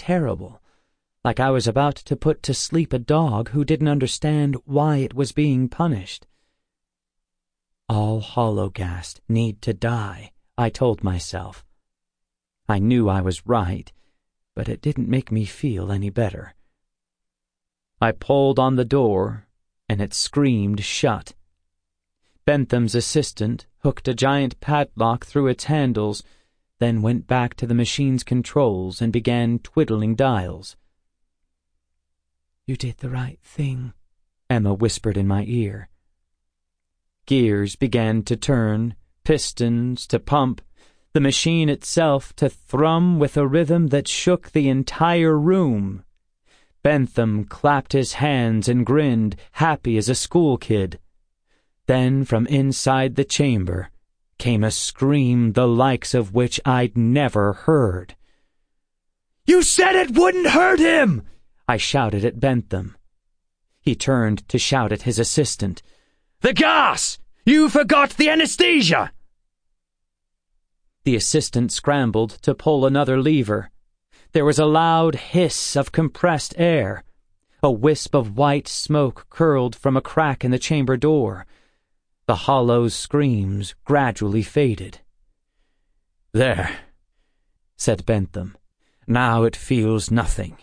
terrible, like I was about to put to sleep a dog who didn't understand why it was being punished. All Hologhast need to die, I told myself. I knew I was right, but it didn't make me feel any better. I pulled on the door, and it screamed shut. Bentham's assistant hooked a giant padlock through its handles, then went back to the machine's controls and began twiddling dials. "You did the right thing," Emma whispered in my ear. Gears began to turn, pistons to pump, the machine itself to thrum with a rhythm that shook the entire room. Bentham clapped his hands and grinned, happy as a school kid. Then from inside the chamber came a scream the likes of which I'd never heard. "You said it wouldn't hurt him!" I shouted at Bentham. He turned to shout at his assistant. "The gas! You forgot the anesthesia!" The assistant scrambled to pull another lever. There was a loud hiss of compressed air. A wisp of white smoke curled from a crack in the chamber door. The hollow screams gradually faded. "There," said Bentham. "Now it feels nothing."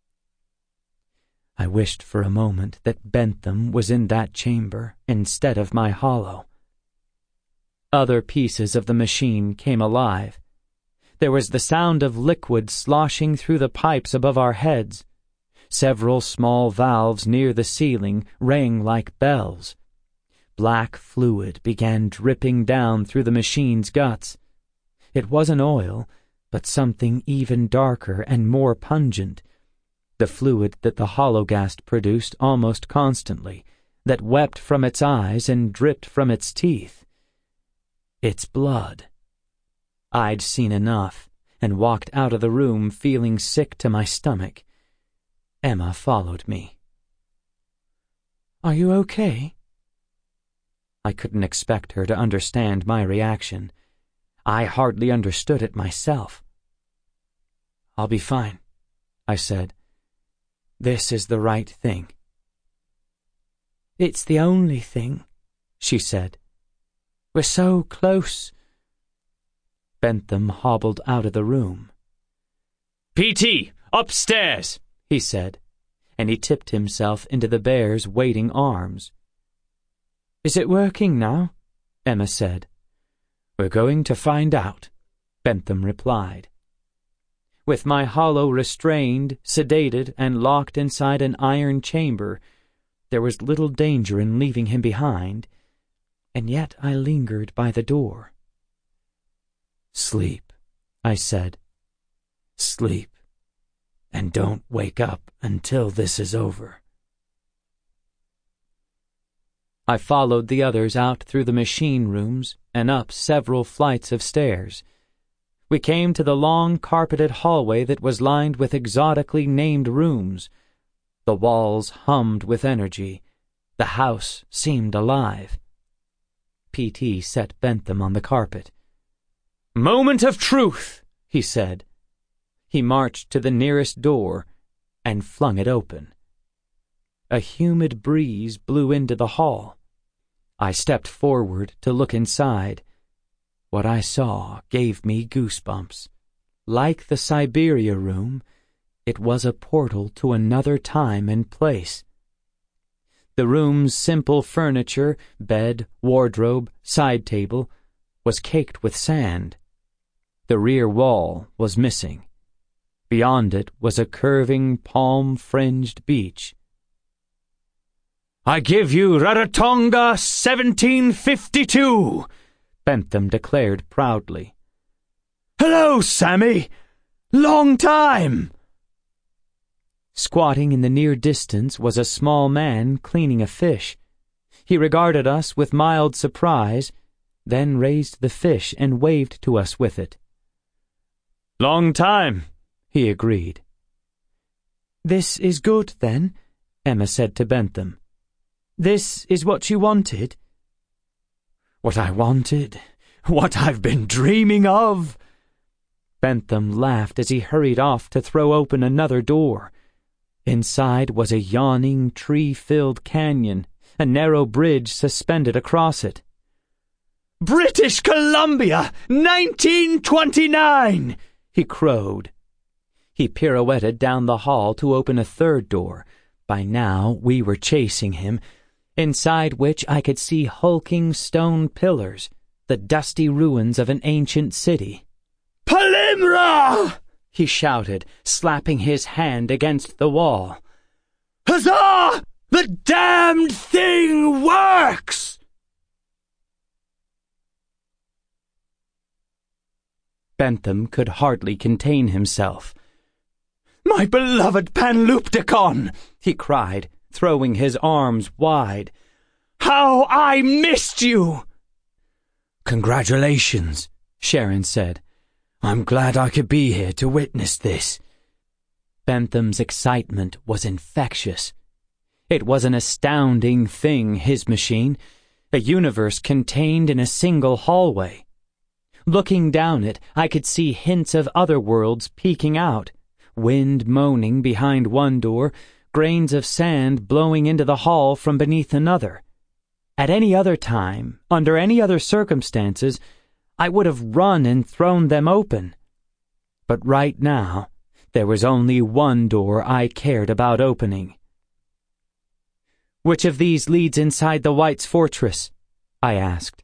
I wished for a moment that Bentham was in that chamber instead of my hollow. Other pieces of the machine came alive. There was the sound of liquid sloshing through the pipes above our heads. Several small valves near the ceiling rang like bells. Black fluid began dripping down through the machine's guts. It wasn't oil, but something even darker and more pungent. The fluid that the Hologhast produced almost constantly, that wept from its eyes and dripped from its teeth. It's blood. I'd seen enough, and walked out of the room feeling sick to my stomach. Emma followed me. "Are you okay?" I couldn't expect her to understand my reaction. I hardly understood it myself. "I'll be fine," I said. "This is the right thing." "It's the only thing," she said. "We're so close." Bentham hobbled out of the room. "PT, upstairs," he said, and he tipped himself into the bear's waiting arms. "Is it working now?" Emma said. "We're going to find out," Bentham replied. With my hollow restrained, sedated, and locked inside an iron chamber, there was little danger in leaving him behind, and yet I lingered by the door. "Sleep," I said. "Sleep, and don't wake up until this is over." I followed the others out through the machine rooms and up several flights of stairs. We came to the long carpeted hallway that was lined with exotically named rooms. The walls hummed with energy. The house seemed alive. PT set Bentham on the carpet. "Moment of truth," he said. He marched to the nearest door and flung it open. A humid breeze blew into the hall. I stepped forward to look inside. What I saw gave me goosebumps. Like the Siberia room, it was a portal to another time and place. The room's simple furniture, bed, wardrobe, side table, was caked with sand. The rear wall was missing. Beyond it was a curving, palm-fringed beach. "I give you Rarotonga 1752, Bentham declared proudly. "Hello, Sammy! Long time!" Squatting in the near distance was a small man cleaning a fish. He regarded us with mild surprise, then raised the fish and waved to us with it. "Long time," he agreed. "This is good, then," Emma said to Bentham. "This is what you wanted?" "What I wanted? What I've been dreaming of?" Bentham laughed as he hurried off to throw open another door. Inside was a yawning, tree-filled canyon, a narrow bridge suspended across it. "British Columbia, 1929!" he crowed. He pirouetted down the hall to open a third door. By now we were chasing him, inside which I could see hulking stone pillars, the dusty ruins of an ancient city. "Palimra!" he shouted, slapping his hand against the wall. "Huzzah! The damned thing works!" Bentham could hardly contain himself. "My beloved Panlupticon!" he cried, throwing his arms wide. "How I missed you!" "Congratulations," Sharon said. "I'm glad I could be here to witness this." Bentham's excitement was infectious. It was an astounding thing, his machine, a universe contained in a single hallway. Looking down it, I could see hints of other worlds peeking out, wind moaning behind one door, grains of sand blowing into the hall from beneath another. At any other time, under any other circumstances, I would have run and thrown them open. But right now, there was only one door I cared about opening. "Which of these leads inside the White's fortress?" I asked.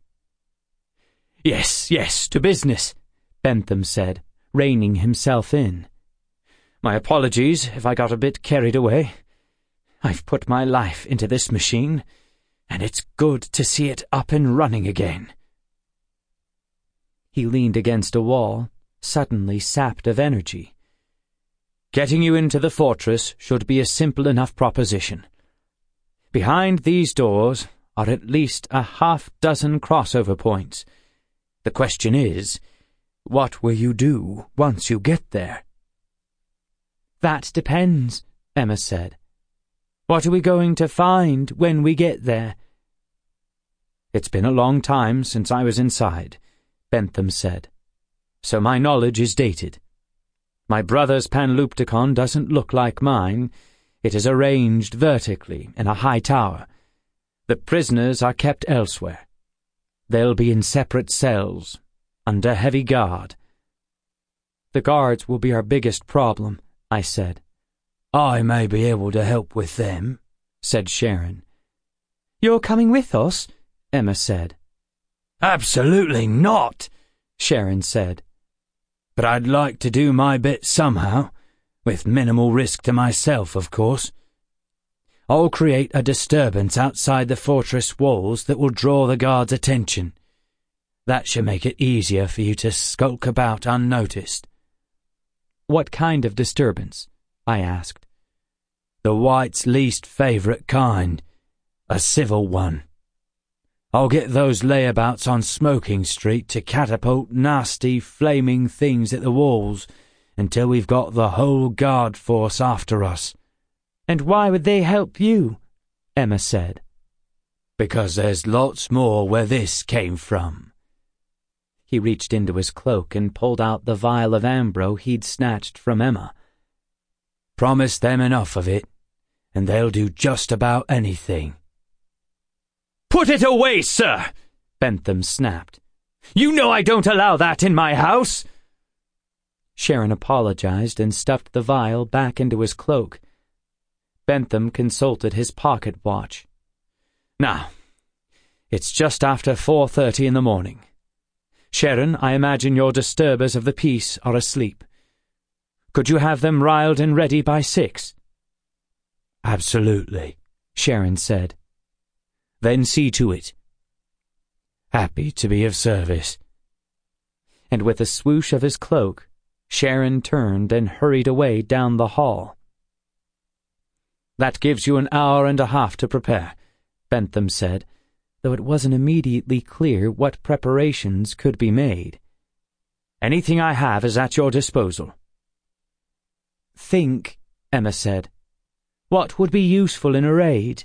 Yes, to business," Bentham said, reining himself in. "My apologies if I got a bit carried away. I've put my life into this machine, and it's good to see it up and running again." He leaned against a wall, suddenly sapped of energy. "Getting you into the fortress should be a simple enough proposition. Behind these doors are at least a half-dozen crossover points. The question is, what will you do once you get there?" "That depends," Emma said. "What are we going to find when we get there?" "It's been a long time since I was inside," Bentham said, "so my knowledge is dated. My brother's Panlupticon doesn't look like mine. It is arranged vertically in a high tower. The prisoners are kept elsewhere. They'll be in separate cells, under heavy guard." "The guards will be our biggest problem," I said. "I may be able to help with them," said Sharon. "You're coming with us?" Emma said. "Absolutely not," Sharon said. "But I'd like to do my bit somehow, with minimal risk to myself, of course. I'll create a disturbance outside the fortress walls that will draw the guards' attention. That should make it easier for you to skulk about unnoticed." "What kind of disturbance?" I asked. "The White's least favourite kind, a civil one. I'll get those layabouts on Smoking Street to catapult nasty, flaming things at the walls until we've got the whole guard force after us." "And why would they help you?" Emma said. "Because there's lots more where this came from." He reached into his cloak and pulled out the vial of ambro he'd snatched from Emma. "Promise them enough of it, and they'll do just about anything." "Put it away, sir!" Bentham snapped. "You know I don't allow that in my house." Sharon apologized and stuffed the vial back into his cloak. Bentham consulted his pocket watch. "Now, it's just after 4:30 in the morning. Sharon, I imagine your disturbers of the peace are asleep. Could you have them riled and ready by 6? "Absolutely," Sharon said. "Then see to it." "Happy to be of service." And with a swoosh of his cloak, Sharon turned and hurried away down the hall. "That gives you an hour and a half to prepare," Bentham said, though it wasn't immediately clear what preparations could be made. "Anything I have is at your disposal." "Think," Emma said. "What would be useful in a raid?"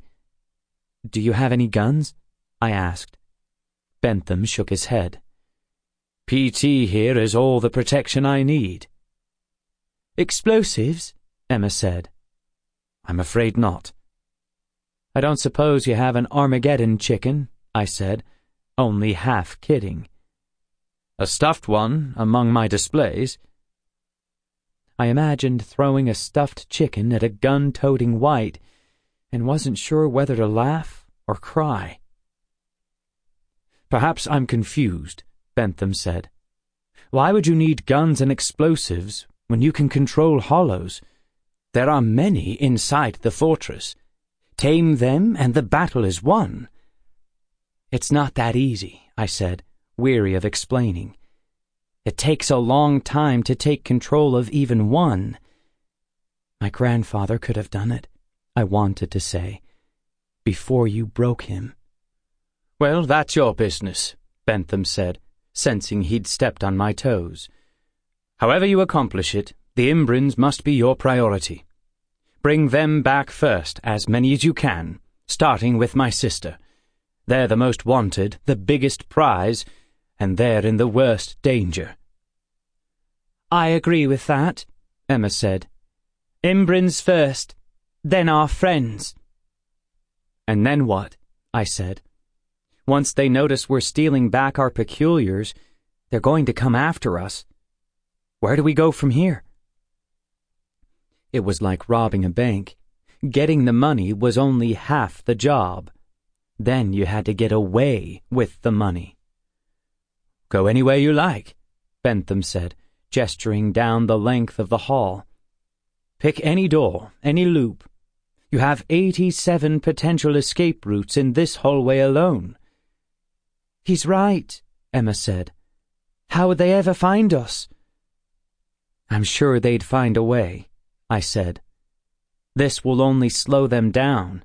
"Do you have any guns?" I asked. Bentham shook his head. PT here is all the protection I need." "Explosives?" Emma said. "I'm afraid not." "I don't suppose you have an Armageddon chicken," I said, only half kidding. "A stuffed one among my displays." I imagined throwing a stuffed chicken at a gun-toting white and wasn't sure whether to laugh or cry. "Perhaps I'm confused," Bentham said. "Why would you need guns and explosives when you can control hollows? There are many inside the fortress. Tame them and the battle is won." "It's not that easy," I said, weary of explaining. "It takes a long time to take control of even one." "My grandfather could have done it," I wanted to say, "before you broke him." "Well, that's your business," Bentham said, sensing he'd stepped on my toes. "However you accomplish it, the Imbrins must be your priority. Bring them back first, as many as you can, starting with my sister. They're the most wanted, the biggest prize, and they're in the worst danger." "I agree with that," Emma said. "Imbrins first, then our friends." "And then what?" I said. "Once they notice we're stealing back our peculiars, they're going to come after us. Where do we go from here?" It was like robbing a bank. Getting the money was only half the job. Then you had to get away with the money. "Go anywhere you like," Bentham said, gesturing down the length of the hall. "Pick any door, any loop. You have 87 potential escape routes in this hallway alone." "He's right," Emma said. "How would they ever find us?" "I'm sure they'd find a way," I said. "This will only slow them down."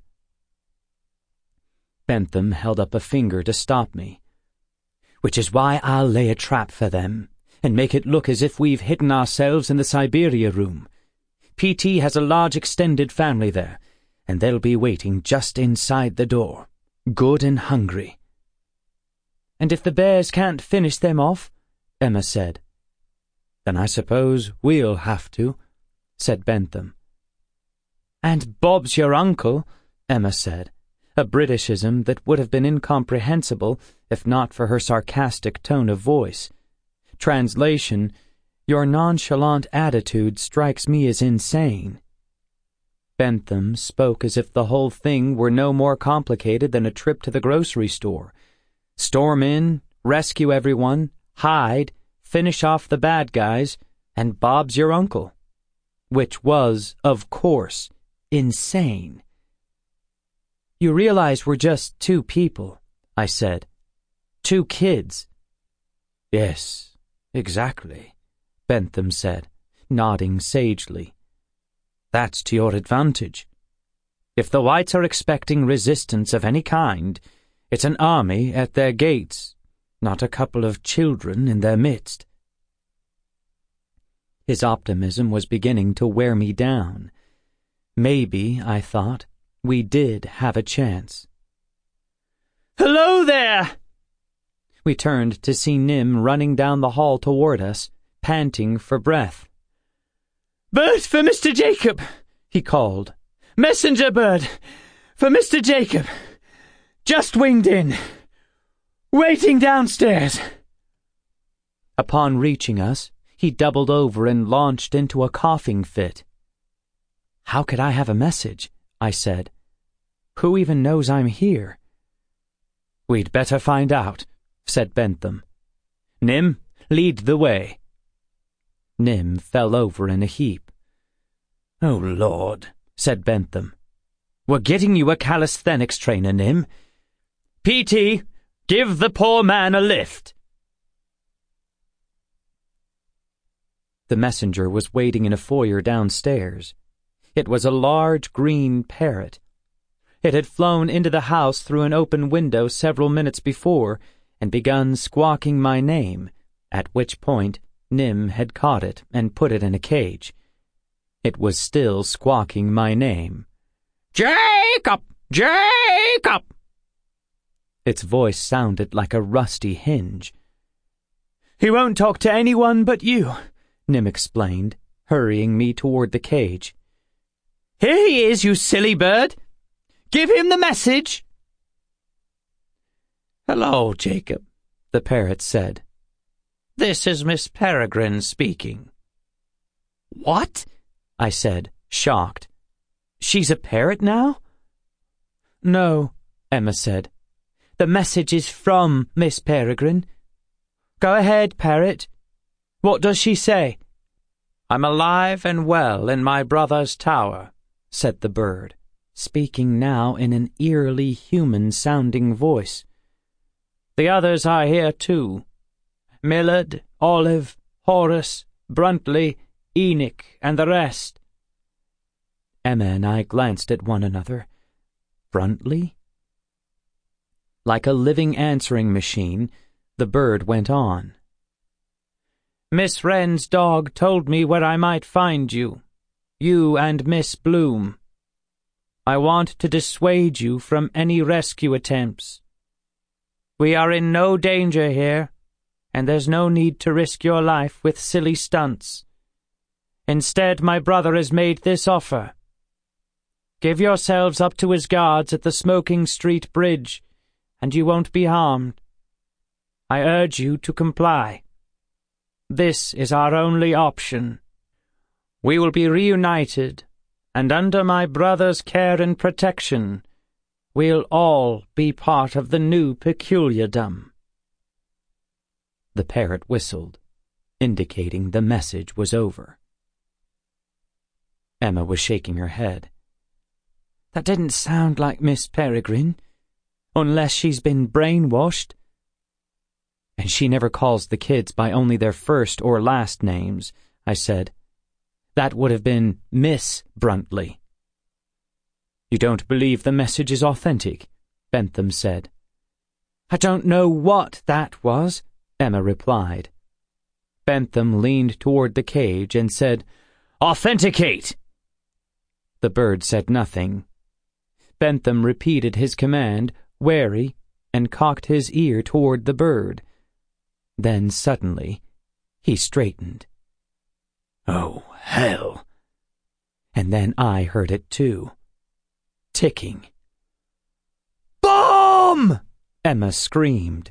Bentham held up a finger to stop me. "Which is why I'll lay a trap for them and make it look as if we've hidden ourselves in the Siberia room. PT has a large extended family there, and they'll be waiting just inside the door, good and hungry." "And if the bears can't finish them off?" Emma said. "Then I suppose we'll have to," said Bentham. "And Bob's your uncle," Emma said, a Britishism that would have been incomprehensible if not for her sarcastic tone of voice. Translation: "Your nonchalant attitude strikes me as insane." Bentham spoke as if the whole thing were no more complicated than a trip to the grocery store. Storm in, rescue everyone, hide, finish off the bad guys, and Bob's your uncle. Which was, of course, insane. "You realize we're just two people," I said. "Two kids." "Yes, exactly," Bentham said, nodding sagely. "That's to your advantage. If the whites are expecting resistance of any kind, it's an army at their gates, not a couple of children in their midst." His optimism was beginning to wear me down. Maybe, I thought, we did have a chance. "Hello there!" We turned to see Nim running down the hall toward us, panting for breath. "Bird for Mr. Jacob," he called. "Messenger bird for Mr. Jacob. Just winged in. Waiting downstairs." Upon reaching us, he doubled over and launched into a coughing fit. "How could I have a message?" I said. "Who even knows I'm here?" "We'd better find out," said Bentham. "Nim, lead the way." Nim fell over in a heap. "Oh, Lord," said Bentham. "We're getting you a calisthenics trainer, Nim. PT, give the poor man a lift." The messenger was waiting in a foyer downstairs. It was a large green parrot. It had flown into the house through an open window several minutes before and begun squawking my name, at which point Nim had caught it and put it in a cage. It was still squawking my name. "Jacob! Jacob!" Its voice sounded like a rusty hinge. He won't talk to anyone but you, Nim explained, hurrying me toward the cage. Here he is, you silly bird. Give him the message. Hello, Jacob, the parrot said. This is Miss Peregrine speaking. What? I said, shocked. She's a parrot now? No, Emma said. The message is from Miss Peregrine. Go ahead, parrot. What does she say? I'm alive and well in my brother's tower, said the bird, speaking now in an eerily human-sounding voice. The others are here too. Millard, Olive, Horace, Bruntley, Enoch, and the rest. Emma and I glanced at one another. Bruntley? Like a living answering machine, the bird went on. Miss Wren's dog told me where I might find you and Miss Bloom. I want to dissuade you from any rescue attempts. We are in no danger here, and there's no need to risk your life with silly stunts. Instead, my brother has made this offer. Give yourselves up to his guards at the Smoking Street Bridge, and you won't be harmed. I urge you to comply. This is our only option. We will be reunited, and under my brother's care and protection, we'll all be part of the new peculiardom. The parrot whistled, indicating the message was over. Emma was shaking her head. That didn't sound like Miss Peregrine, unless she's been brainwashed. And she never calls the kids by only their first or last names, I said. That would have been Miss Bruntley. You don't believe the message is authentic, Bentham said. I don't know what that was, Emma replied. Bentham leaned toward the cage and said, Authenticate! The bird said nothing. Bentham repeated his command, wary, and cocked his ear toward the bird. Then suddenly, he straightened. Oh, hell! And then I heard it too. Ticking. Bomb! Emma screamed.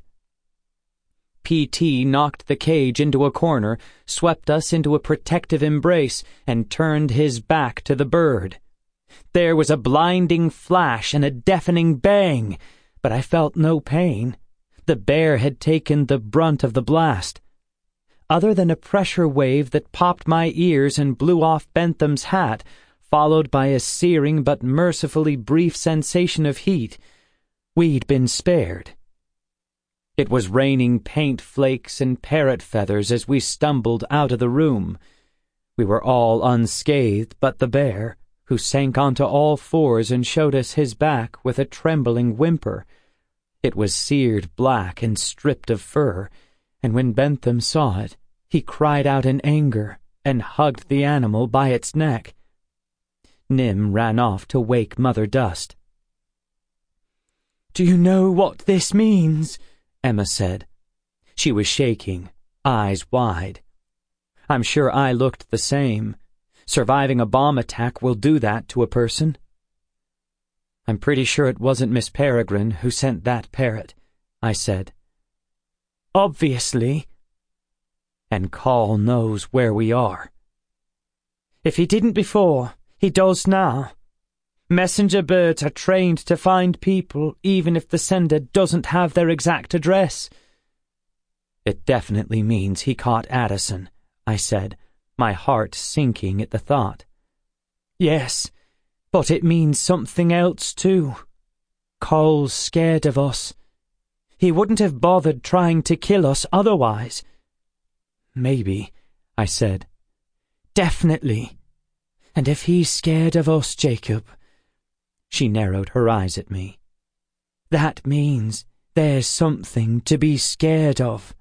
P.T. knocked the cage into a corner, swept us into a protective embrace, and turned his back to the bird. There was a blinding flash and a deafening bang, but I felt no pain. The bear had taken the brunt of the blast. Other than a pressure wave that popped my ears and blew off Bentham's hat, followed by a searing but mercifully brief sensation of heat, we'd been spared. It was raining paint flakes and parrot feathers as we stumbled out of the room. We were all unscathed but the bear, who sank onto all fours and showed us his back with a trembling whimper. It was seared black and stripped of fur, and when Bentham saw it, he cried out in anger and hugged the animal by its neck. Nim ran off to wake Mother Dust. Do you know what this means? Emma said. She was shaking, eyes wide. I'm sure I looked the same. Surviving a bomb attack will do that to a person. I'm pretty sure it wasn't Miss Peregrine who sent that parrot, I said. Obviously. And Call knows where we are. If he didn't before, he does now. Messenger birds are trained to find people even if the sender doesn't have their exact address. It definitely means he caught Addison, I said, my heart sinking at the thought. Yes, but it means something else too. Cole's scared of us. He wouldn't have bothered trying to kill us otherwise. Maybe, I said. Definitely. And if he's scared of us, Jacob... She narrowed her eyes at me. That means there's something to be scared of.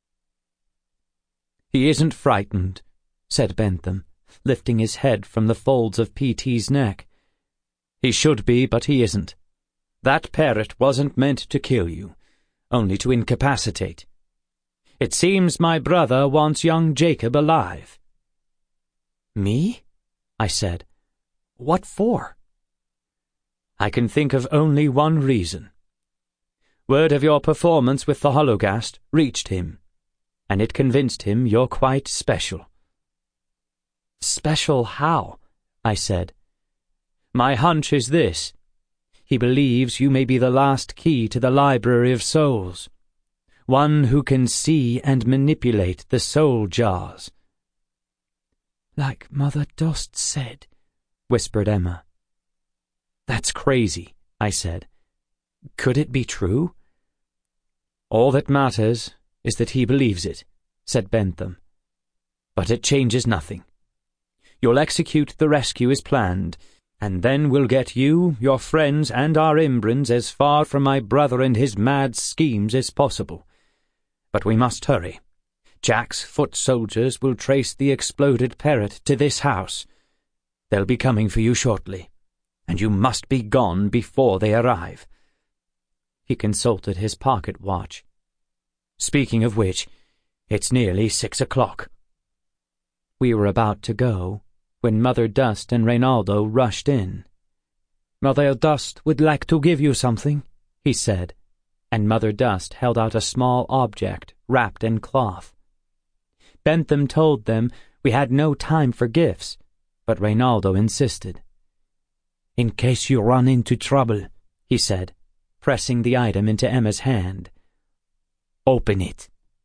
He isn't frightened, said Bentham, lifting his head from the folds of P.T.'s neck. He should be, but he isn't. That parrot wasn't meant to kill you, only to incapacitate. It seems my brother wants young Jacob alive." "Me?" I said. "What for?" "I can think of only one reason. Word of your performance with the Hologast reached him, and it convinced him you're quite special." "Special how?" I said. "My hunch is this. He believes you may be the last key to the Library of Souls, one who can see and manipulate the soul jars." "Like Mother Dost said," whispered Emma. "That's crazy," I said. "Could it be true?" "All that matters is that he believes it," said Bentham. "But it changes nothing. You'll execute the rescue as planned, and then we'll get you, your friends, and our Imbrans as far from my brother and his mad schemes as possible. But we must hurry. Jack's foot soldiers will trace the exploded parrot to this house. They'll be coming for you shortly, and you must be gone before they arrive." He consulted his pocket watch. "Speaking of which, it's nearly 6 o'clock. We were about to go when Mother Dust and Reynaldo rushed in. "Mother Dust would like to give you something," he said, and Mother Dust held out a small object wrapped in cloth. Bentham told them we had no time for gifts, but Reynaldo insisted. "In case you run into trouble," he said, pressing the item into Emma's hand. "Open it."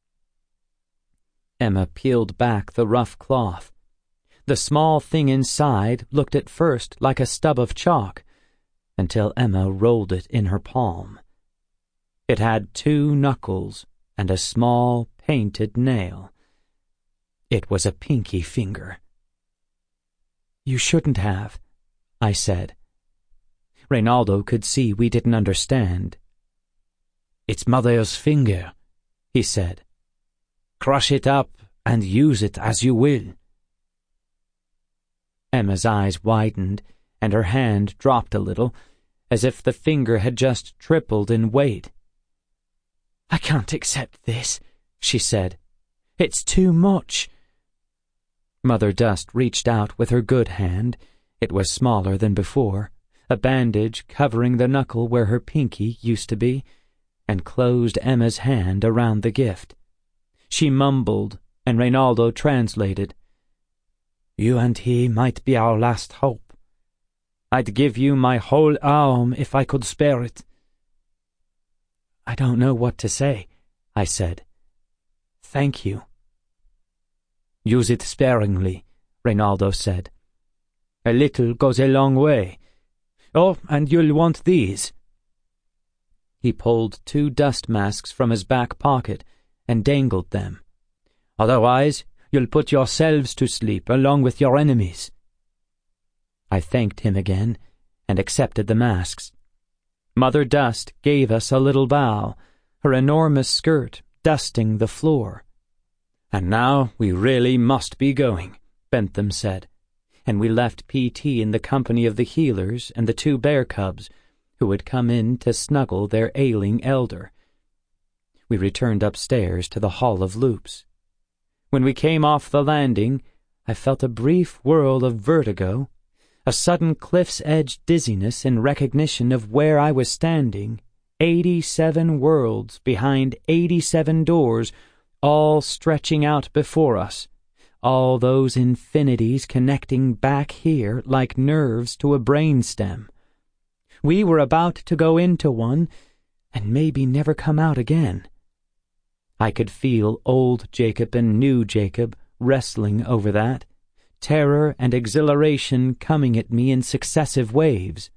Emma peeled back the rough cloth. The small thing inside looked at first like a stub of chalk, until Emma rolled it in her palm. It had 2 knuckles and a small painted nail. It was a pinky finger. "You shouldn't have," I said. Reynaldo could see we didn't understand. "It's Mother's finger," he said. "Crush it up and use it as you will." Emma's eyes widened, and her hand dropped a little, as if the finger had just tripled in weight. "I can't accept this," she said. "It's too much." Mother Dust reached out with her good hand. It was smaller than before, a bandage covering the knuckle where her pinky used to be, and closed Emma's hand around the gift. She mumbled, and Reynaldo translated. "You and he might be our last hope. I'd give you my whole arm if I could spare it." "I don't know what to say," I said. "Thank you." "Use it sparingly," Reynaldo said. "A little goes a long way. Oh, and you'll want these." He pulled 2 dust masks from his back pocket and dangled them. "Otherwise, you'll put yourselves to sleep along with your enemies." I thanked him again and accepted the masks. Mother Dust gave us a little bow, her enormous skirt dusting the floor. "And now we really must be going," Bentham said, and we left PT in the company of the healers and the 2 bear cubs, who had come in to snuggle their ailing elder. We returned upstairs to the Hall of Loops. When we came off the landing, I felt a brief whirl of vertigo, a sudden cliff's-edge dizziness in recognition of where I was standing, 87 worlds behind 87 doors, all stretching out before us, all those infinities connecting back here like nerves to a brainstem. We were about to go into one, and maybe never come out again. I could feel old Jacob and new Jacob wrestling over that, terror and exhilaration coming at me in successive waves.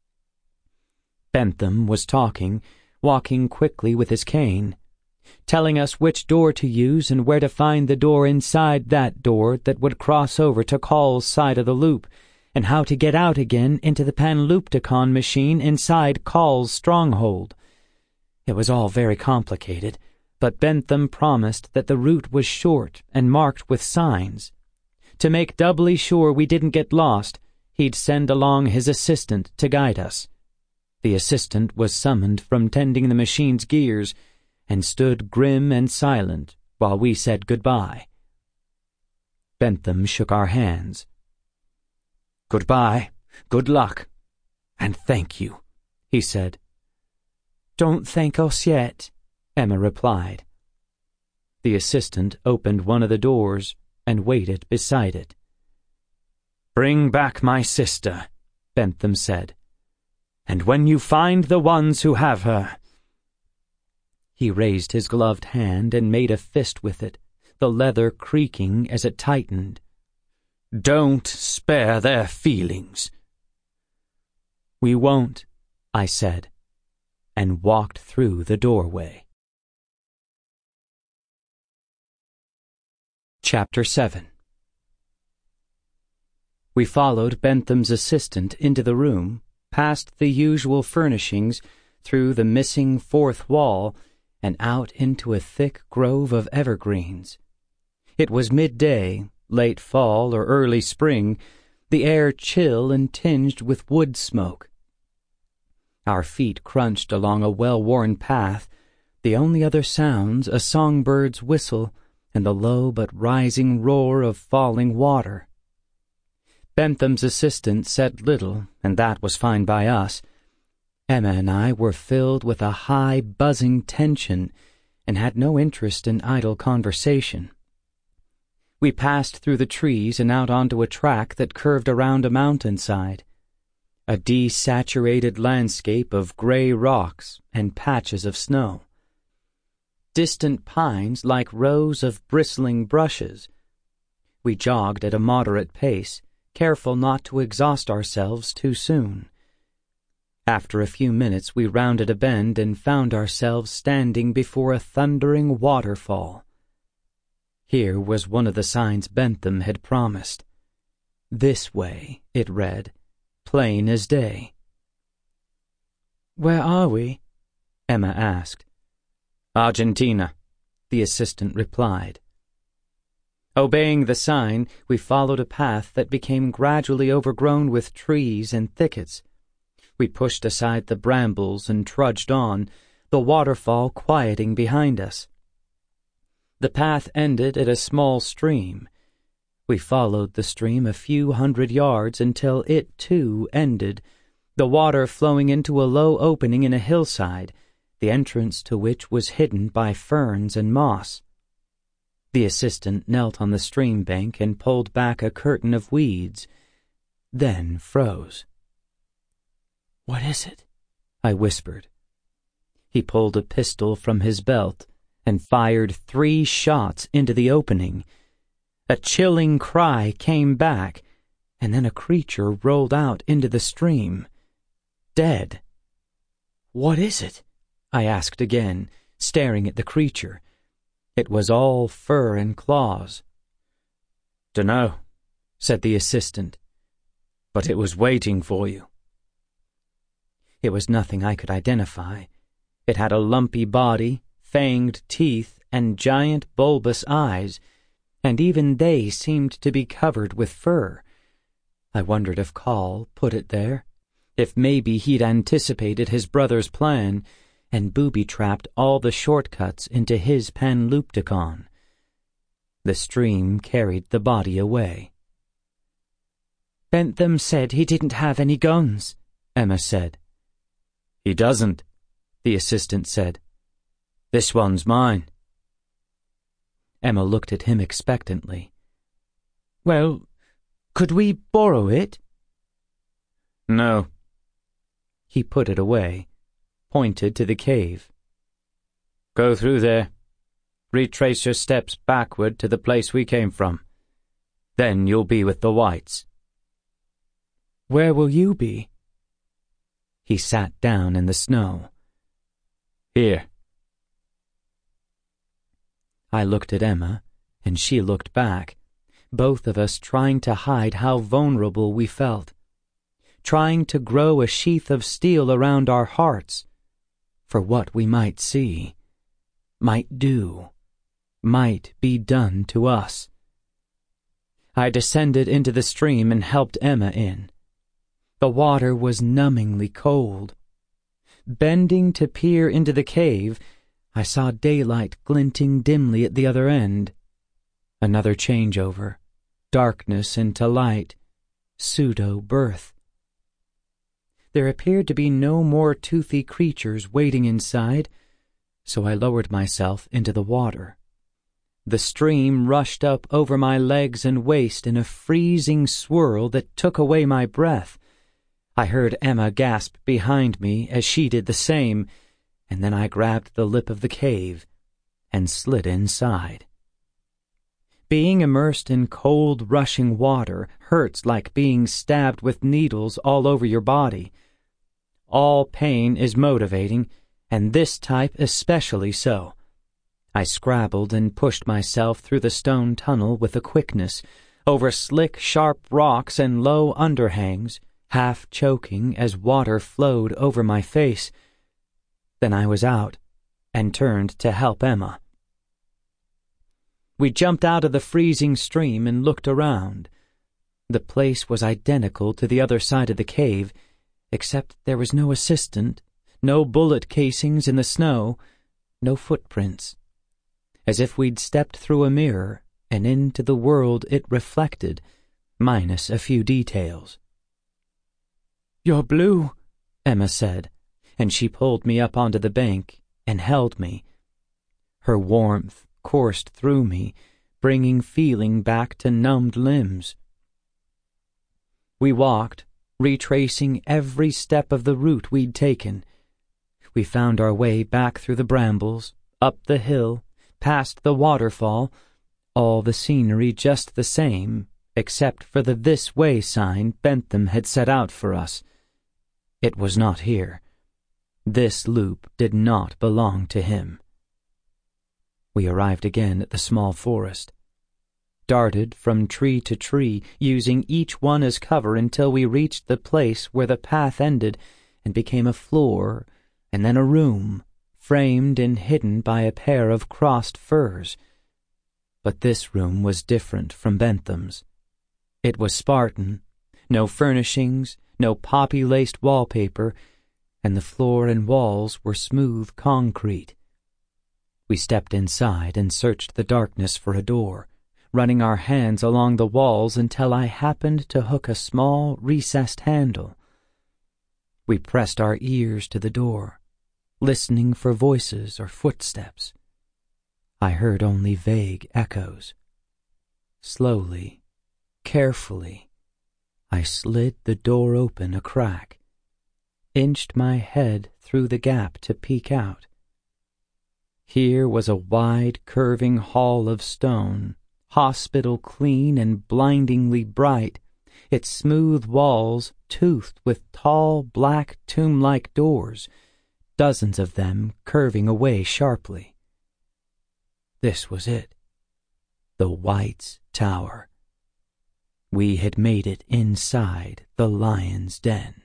Bentham was talking, walking quickly with his cane, telling us which door to use and where to find the door inside that door that would cross over to Call's side of the loop, and how to get out again into the Panlupticon machine inside Call's stronghold. It was all very complicated, but Bentham promised that the route was short and marked with signs. To make doubly sure we didn't get lost, he'd send along his assistant to guide us. The assistant was summoned from tending the machine's gears, and stood grim and silent while we said goodbye. Bentham shook our hands. "Goodbye, good luck, and thank you," he said. "Don't thank us yet," Emma replied. The assistant opened one of the doors and waited beside it. "Bring back my sister," Bentham said, "and when you find the ones who have her—" He raised his gloved hand and made a fist with it, the leather creaking as it tightened. "Don't spare their feelings." "We won't," I said, and walked through the doorway. Chapter 7. We followed Bentham's assistant into the room, past the usual furnishings, through the missing fourth wall, and out into a thick grove of evergreens. It was midday, late fall or early spring, the air chill and tinged with wood smoke. Our feet crunched along a well-worn path, the only other sounds a songbird's whistle and the low but rising roar of falling water. Bentham's assistant said little, and that was fine by us. Emma and I were filled with a high, buzzing tension and had no interest in idle conversation. We passed through the trees and out onto a track that curved around a mountainside, a desaturated landscape of gray rocks and patches of snow. Distant pines like rows of bristling brushes. We jogged at a moderate pace, careful not to exhaust ourselves too soon. After a few minutes we rounded a bend and found ourselves standing before a thundering waterfall. Here was one of the signs Bentham had promised. "This way," it read, plain as day. "Where are we?" Emma asked. "Argentina," the assistant replied. Obeying the sign, we followed a path that became gradually overgrown with trees and thickets. We pushed aside the brambles and trudged on, the waterfall quieting behind us. The path ended at a small stream. We followed the stream a few hundred yards until it, too, ended, the water flowing into a low opening in a hillside, the entrance to which was hidden by ferns and moss. The assistant knelt on the stream bank and pulled back a curtain of weeds, then froze. "What is it?" I whispered. He pulled a pistol from his belt and fired 3 shots into the opening. A chilling cry came back, and then a creature rolled out into the stream, dead. "What is it?" I asked again, staring at the creature. It was all fur and claws. "Dunno," said the assistant, "but it was waiting for you." It was nothing I could identify. It had a lumpy body, fanged teeth, and giant bulbous eyes, and even they seemed to be covered with fur. I wondered if Coll put it there, if maybe he'd anticipated his brother's plan and booby-trapped all the shortcuts into his panlupticon. The stream carried the body away. "Bentham said he didn't have any guns," Emma said. "He doesn't," the assistant said. "This one's mine." Emma looked at him expectantly. "Well, could we borrow it?" "No." He put it away, pointed to the cave. "Go through there. Retrace your steps backward to the place we came from. Then you'll be with the whites." "Where will you be?" He sat down in the snow. "Here." I looked at Emma, and she looked back, both of us trying to hide how vulnerable we felt, trying to grow a sheath of steel around our hearts for what we might see, might do, might be done to us. I descended into the stream and helped Emma in. The water was numbingly cold. Bending to peer into the cave, I saw daylight glinting dimly at the other end. Another changeover, darkness into light, pseudo-birth. There appeared to be no more toothy creatures waiting inside, so I lowered myself into the water. The stream rushed up over my legs and waist in a freezing swirl that took away my breath. I heard Emma gasp behind me as she did the same, and then I grabbed the lip of the cave and slid inside. Being immersed in cold, rushing water hurts like being stabbed with needles all over your body. All pain is motivating, and this type especially so. I scrabbled and pushed myself through the stone tunnel with a quickness, over slick, sharp rocks and low underhangs, half choking as water flowed over my face. Then I was out and turned to help Emma. We jumped out of the freezing stream and looked around. The place was identical to the other side of the cave, except there was no assistant, no bullet casings in the snow, no footprints. As if we'd stepped through a mirror and into the world it reflected, minus a few details. "You're blue," Emma said, and she pulled me up onto the bank and held me. Her warmth coursed through me, bringing feeling back to numbed limbs. We walked, retracing every step of the route we'd taken. We found our way back through the brambles, up the hill, past the waterfall, all the scenery just the same, except for the "This Way" sign Bentham had set out for us. It was not here. This loop did not belong to him. We arrived again at the small forest, darted from tree to tree, using each one as cover until we reached the place where the path ended and became a floor and then a room, framed and hidden by a pair of crossed firs. But this room was different from Bentham's. It was Spartan, no furnishings, no poppy-laced wallpaper, and the floor and walls were smooth concrete. We stepped inside and searched the darkness for a door, running our hands along the walls until I happened to hook a small, recessed handle. We pressed our ears to the door, listening for voices or footsteps. I heard only vague echoes. Slowly, carefully, I slid the door open a crack, inched my head through the gap to peek out. Here was a wide, curving hall of stone, hospital clean and blindingly bright, its smooth walls toothed with tall, black, tomb-like doors, dozens of them curving away sharply. This was it. The White's Tower. We had made it inside the lion's den.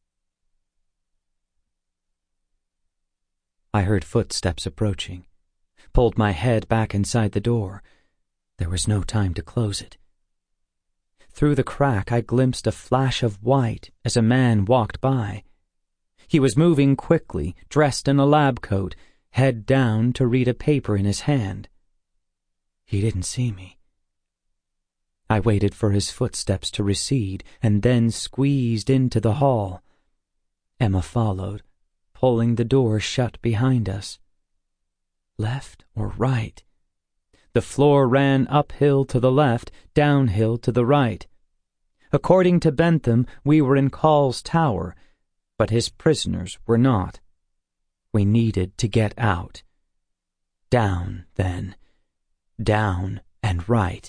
I heard footsteps approaching, pulled my head back inside the door. There was no time to close it. Through the crack I glimpsed a flash of white as a man walked by. He was moving quickly, dressed in a lab coat, head down to read a paper in his hand. He didn't see me. I waited for his footsteps to recede and then squeezed into the hall. Emma followed, pulling the door shut behind us. Left or right? The floor ran uphill to the left, downhill to the right. According to Bentham, we were in Call's Tower, but his prisoners were not. We needed to get out. Down, then. Down and right.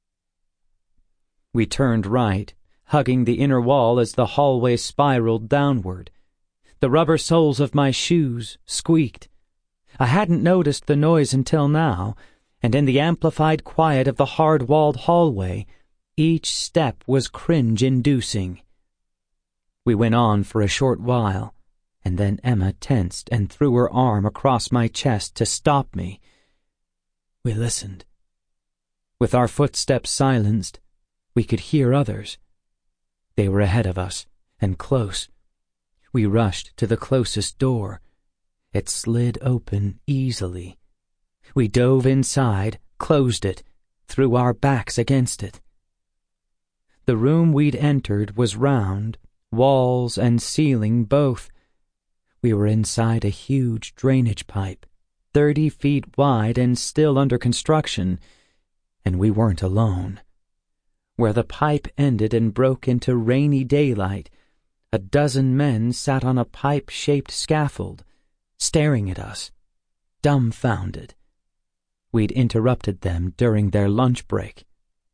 We turned right, hugging the inner wall as the hallway spiraled downward. The rubber soles of my shoes squeaked. I hadn't noticed the noise until now, and in the amplified quiet of the hard-walled hallway, each step was cringe-inducing. We went on for a short while, and then Emma tensed and threw her arm across my chest to stop me. We listened. With our footsteps silenced, we could hear others. They were ahead of us, and close. We rushed to the closest door. It slid open easily. We dove inside, closed it, threw our backs against it. The room we'd entered was round, walls and ceiling both. We were inside a huge drainage pipe, 30 feet wide and still under construction, and we weren't alone. Where the pipe ended and broke into rainy daylight, a dozen men sat on a pipe-shaped scaffold, staring at us, dumbfounded. We'd interrupted them during their lunch break.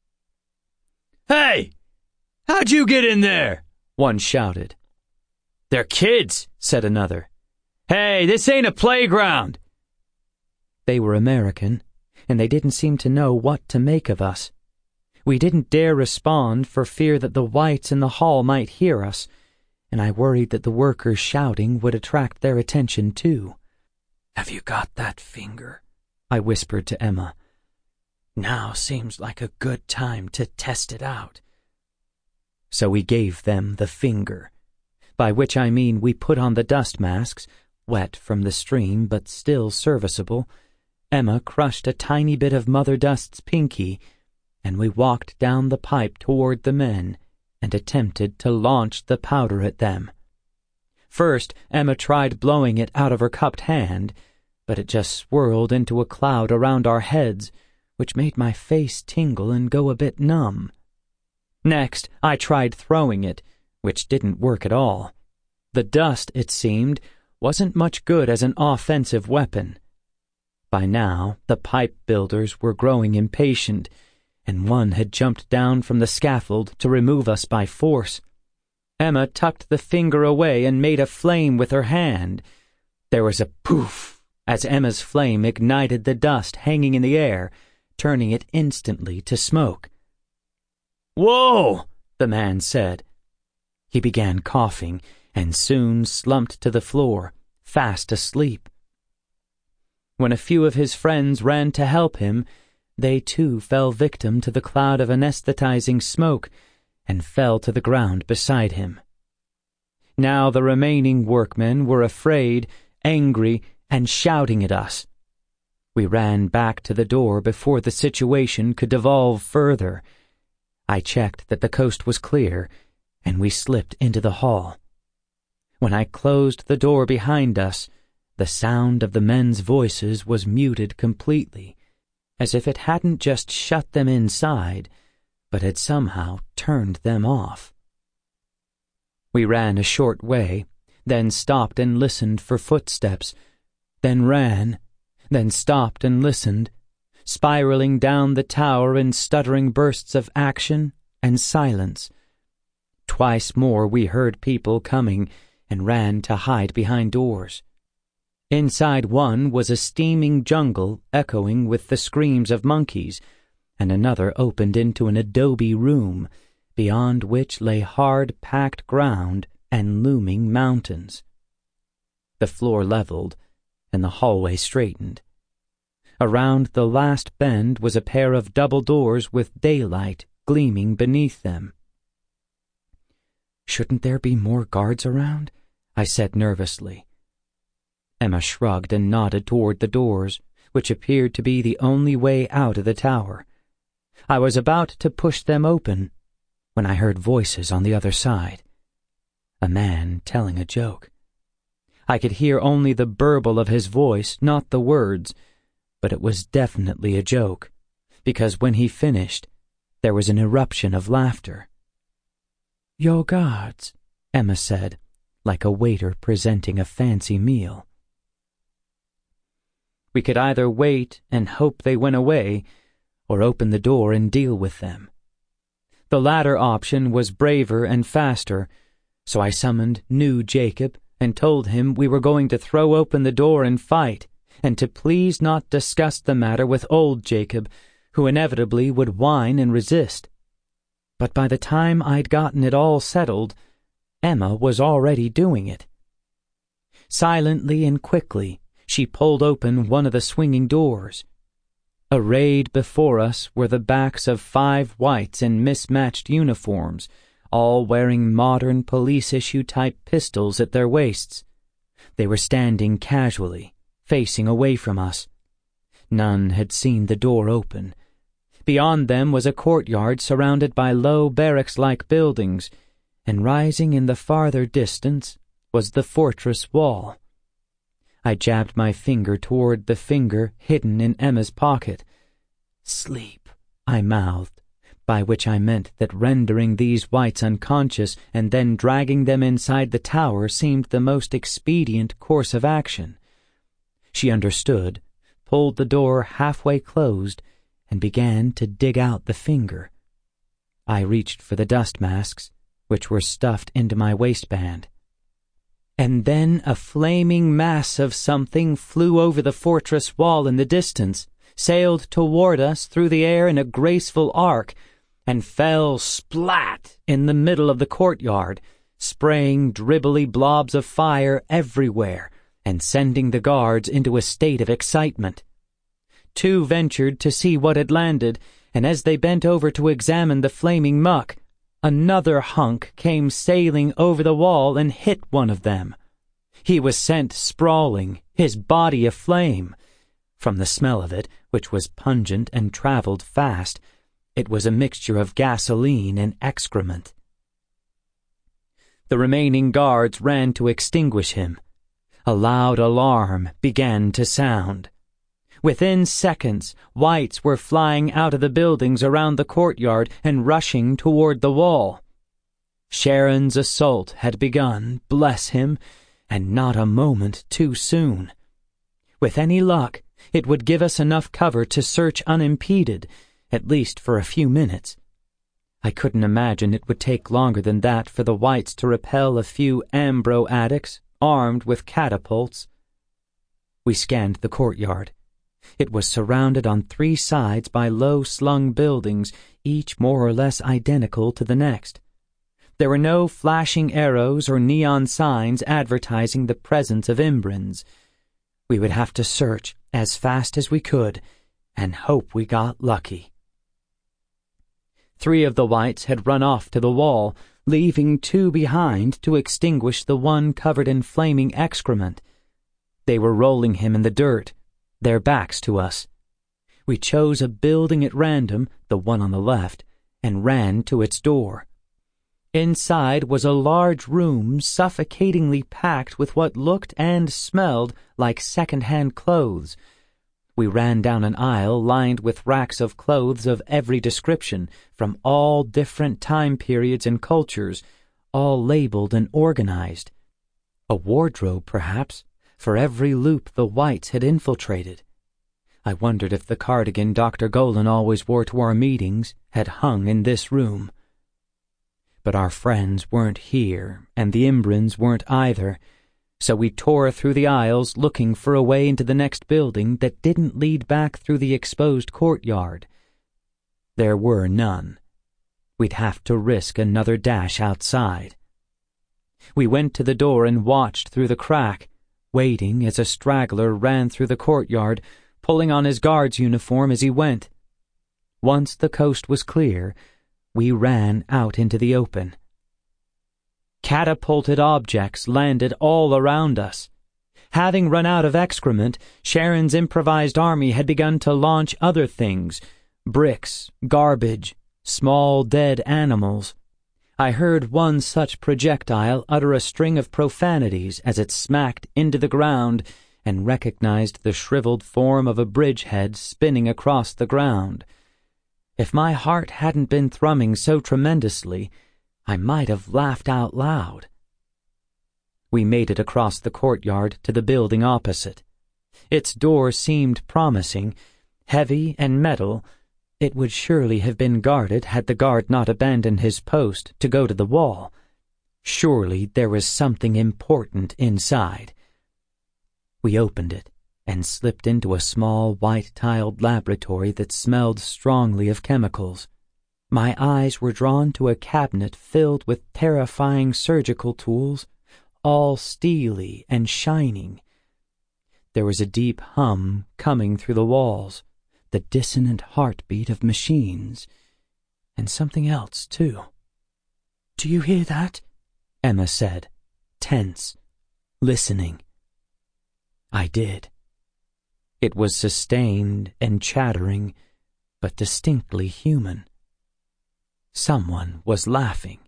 "Hey! How'd you get in there?" one shouted. "They're kids," said another. "Hey, this ain't a playground." They were American, and they didn't seem to know what to make of us. We didn't dare respond for fear that the whites in the hall might hear us, and I worried that the workers shouting would attract their attention too. "Have you got that finger?" I whispered to Emma. "Now seems like a good time to test it out." So we gave them the finger, by which I mean we put on the dust masks, wet from the stream but still serviceable. Emma crushed a tiny bit of Mother Dust's pinky, and we walked down the pipe toward the men and attempted to launch the powder at them. First, Emma tried blowing it out of her cupped hand, but it just swirled into a cloud around our heads, which made my face tingle and go a bit numb. Next, I tried throwing it, which didn't work at all. The dust, it seemed, wasn't much good as an offensive weapon. By now, the pipe builders were growing impatient, and one had jumped down from the scaffold to remove us by force. Emma tucked the finger away and made a flame with her hand. There was a poof as Emma's flame ignited the dust hanging in the air, turning it instantly to smoke. "Whoa!" the man said. He began coughing and soon slumped to the floor, fast asleep. When a few of his friends ran to help him, they too fell victim to the cloud of anesthetizing smoke and fell to the ground beside him. Now the remaining workmen were afraid, angry, and shouting at us. We ran back to the door before the situation could devolve further. I checked that the coast was clear, and we slipped into the hall. When I closed the door behind us, the sound of the men's voices was muted completely, as if it hadn't just shut them inside, but had somehow turned them off. We ran a short way, then stopped and listened for footsteps, then ran, then stopped and listened, spiraling down the tower in stuttering bursts of action and silence. Twice more we heard people coming and ran to hide behind doors. Inside one was a steaming jungle echoing with the screams of monkeys, and another opened into an adobe room, beyond which lay hard-packed ground and looming mountains. The floor leveled, and the hallway straightened. Around the last bend was a pair of double doors with daylight gleaming beneath them. "Shouldn't there be more guards around?" I said nervously. Emma shrugged and nodded toward the doors, which appeared to be the only way out of the tower. I was about to push them open when I heard voices on the other side. A man telling a joke. I could hear only the burble of his voice, not the words, but it was definitely a joke, because when he finished, there was an eruption of laughter. "Your guards," Emma said, like a waiter presenting a fancy meal. We could either wait and hope they went away, or open the door and deal with them. The latter option was braver and faster, so I summoned new Jacob and told him we were going to throw open the door and fight, and to please not discuss the matter with old Jacob, who inevitably would whine and resist. But by the time I'd gotten it all settled, Emma was already doing it. Silently and quickly, she pulled open one of the swinging doors. Arrayed before us were the backs of 5 whites in mismatched uniforms, all wearing modern police-issue type pistols at their waists. They were standing casually, facing away from us. None had seen the door open. Beyond them was a courtyard surrounded by low barracks-like buildings, and rising in the farther distance was the fortress wall. I jabbed my finger toward the finger hidden in Emma's pocket. "Sleep," I mouthed, by which I meant that rendering these whites unconscious and then dragging them inside the tower seemed the most expedient course of action. She understood, pulled the door halfway closed, and began to dig out the finger. I reached for the dust masks, which were stuffed into my waistband. And then a flaming mass of something flew over the fortress wall in the distance, sailed toward us through the air in a graceful arc, and fell splat in the middle of the courtyard, spraying dribbly blobs of fire everywhere and sending the guards into a state of excitement. Two ventured to see what had landed, and as they bent over to examine the flaming muck, another hunk came sailing over the wall and hit one of them. He was sent sprawling, his body aflame. From the smell of it, which was pungent and traveled fast, it was a mixture of gasoline and excrement. The remaining guards ran to extinguish him. A loud alarm began to sound. Within seconds, whites were flying out of the buildings around the courtyard and rushing toward the wall. Sharon's assault had begun, bless him, and not a moment too soon. With any luck, it would give us enough cover to search unimpeded, at least for a few minutes. I couldn't imagine it would take longer than that for the whites to repel a few Ambro addicts armed with catapults. We scanned the courtyard. It was surrounded on 3 sides by low-slung buildings, each more or less identical to the next. There were no flashing arrows or neon signs advertising the presence of Imbrans. We would have to search as fast as we could and hope we got lucky. 3 of the whites had run off to the wall, leaving 2 behind to extinguish the one covered in flaming excrement. They were rolling him in the dirt, their backs to us. We chose a building at random, the one on the left, and ran to its door. Inside was a large room suffocatingly packed with what looked and smelled like second-hand clothes. We ran down an aisle lined with racks of clothes of every description, from all different time periods and cultures, all labeled and organized. A wardrobe, perhaps, for every loop the whites had infiltrated. I wondered if the cardigan Dr. Golan always wore to our meetings had hung in this room. But our friends weren't here, and the Imbrans weren't either, so we tore through the aisles looking for a way into the next building that didn't lead back through the exposed courtyard. There were none. We'd have to risk another dash outside. We went to the door and watched through the crack, waiting as a straggler ran through the courtyard, pulling on his guard's uniform as he went. Once the coast was clear, we ran out into the open. Catapulted objects landed all around us. Having run out of excrement, Sharon's improvised army had begun to launch other things: bricks, garbage, small dead animals. I heard one such projectile utter a string of profanities as it smacked into the ground, and recognized the shriveled form of a bridgehead spinning across the ground. If my heart hadn't been thrumming so tremendously, I might have laughed out loud. We made it across the courtyard to the building opposite. Its door seemed promising, heavy and metal. It would surely have been guarded had the guard not abandoned his post to go to the wall. Surely there was something important inside. We opened it and slipped into a small white-tiled laboratory that smelled strongly of chemicals. My eyes were drawn to a cabinet filled with terrifying surgical tools, all steely and shining. There was a deep hum coming through the walls, the dissonant heartbeat of machines, and something else, too. "Do you hear that?" Emma said, tense, listening. I did. It was sustained and chattering, but distinctly human. Someone was laughing.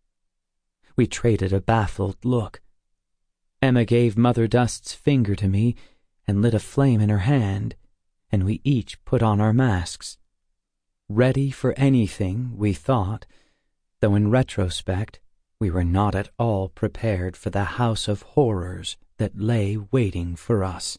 We traded a baffled look. Emma gave Mother Dust's finger to me and lit a flame in her hand, and we each put on our masks. Ready for anything, we thought, though in retrospect we were not at all prepared for the house of horrors that lay waiting for us.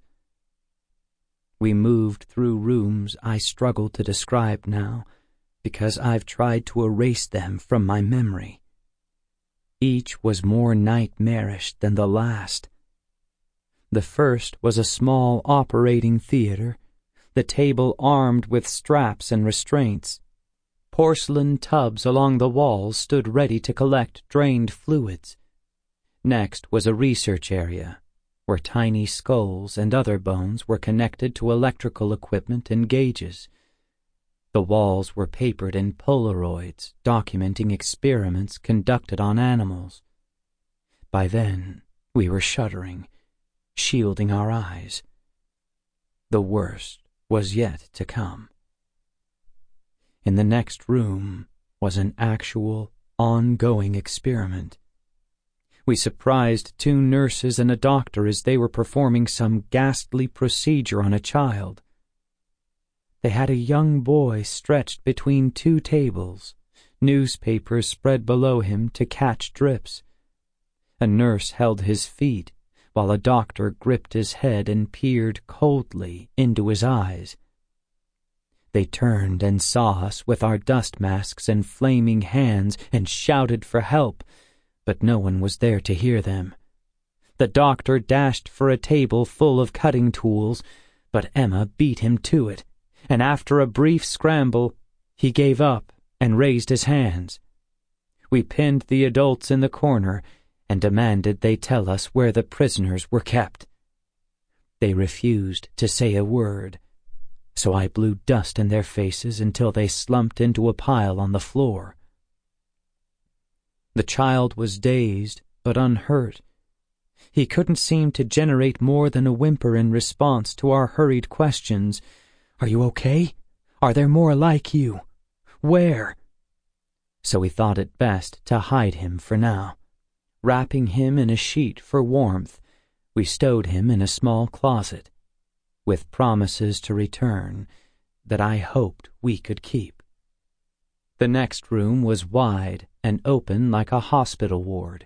We moved through rooms I struggle to describe now, because I've tried to erase them from my memory. Each was more nightmarish than the last. The first was a small operating theater, the table armed with straps and restraints. Porcelain tubs along the walls stood ready to collect drained fluids. Next was a research area, where tiny skulls and other bones were connected to electrical equipment and gauges. The walls were papered in Polaroids documenting experiments conducted on animals. By then, we were shuddering, shielding our eyes. The worst was yet to come. In the next room was an actual, ongoing experiment. We surprised 2 nurses and a doctor as they were performing some ghastly procedure on a child. They had a young boy stretched between 2 tables, newspapers spread below him to catch drips. A nurse held his feet, while a doctor gripped his head and peered coldly into his eyes. They turned and saw us with our dust masks and flaming hands and shouted for help, but no one was there to hear them. The doctor dashed for a table full of cutting tools, but Emma beat him to it, and after a brief scramble, he gave up and raised his hands. We pinned the adults in the corner and demanded they tell us where the prisoners were kept. They refused to say a word, so I blew dust in their faces until they slumped into a pile on the floor. The child was dazed but unhurt. He couldn't seem to generate more than a whimper in response to our hurried questions. "Are you okay? Are there more like you? Where?" So we thought it best to hide him for now. Wrapping him in a sheet for warmth, we stowed him in a small closet, with promises to return that I hoped we could keep. The next room was wide and open like a hospital ward.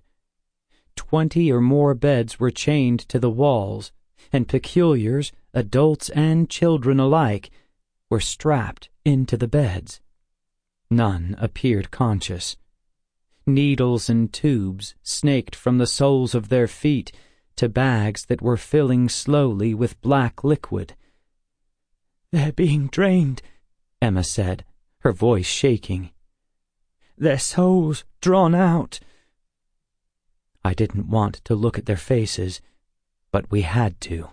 20 or more beds were chained to the walls, and peculiars, adults and children alike, were strapped into the beds. None appeared conscious. Needles and tubes snaked from the soles of their feet to bags that were filling slowly with black liquid. "They're being drained," Emma said, her voice shaking. "Their souls drawn out." I didn't want to look at their faces, but we had to.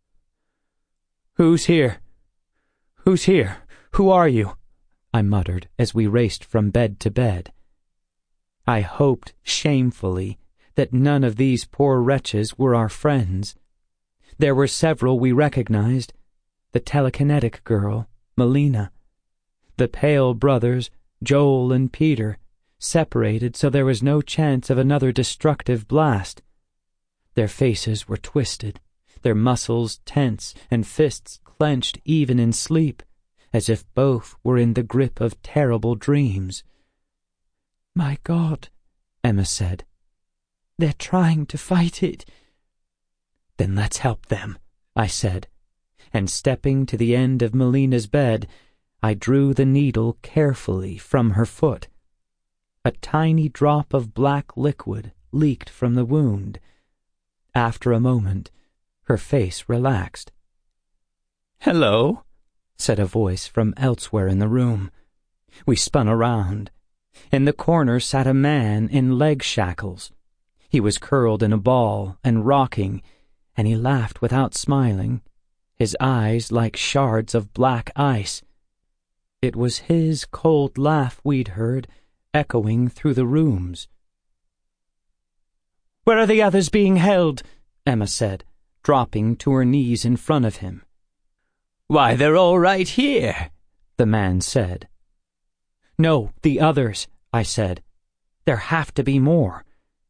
"Who's here? Who's here? Who are you?" I muttered as we raced from bed to bed. I hoped shamefully that none of these poor wretches were our friends. There were several we recognized: the telekinetic girl, Melina; the pale brothers, Joel and Peter, separated so there was no chance of another destructive blast. Their faces were twisted, their muscles tense and fists clenched even in sleep, as if both were in the grip of terrible dreams. "My God," Emma said. "They're trying to fight it." "Then let's help them," I said, and stepping to the end of Melina's bed, I drew the needle carefully from her foot. A tiny drop of black liquid leaked from the wound. After a moment, her face relaxed. "Hello," said a voice from elsewhere in the room. We spun around. In the corner sat a man in leg shackles. He was curled in a ball and rocking, and he laughed without smiling, his eyes like shards of black ice. It was his cold laugh we'd heard, echoing through the rooms. "Where are the others being held?" Emma said, dropping to her knees in front of him. "Why, they're all right here," the man said. "No, the others," I said. "There have to be more."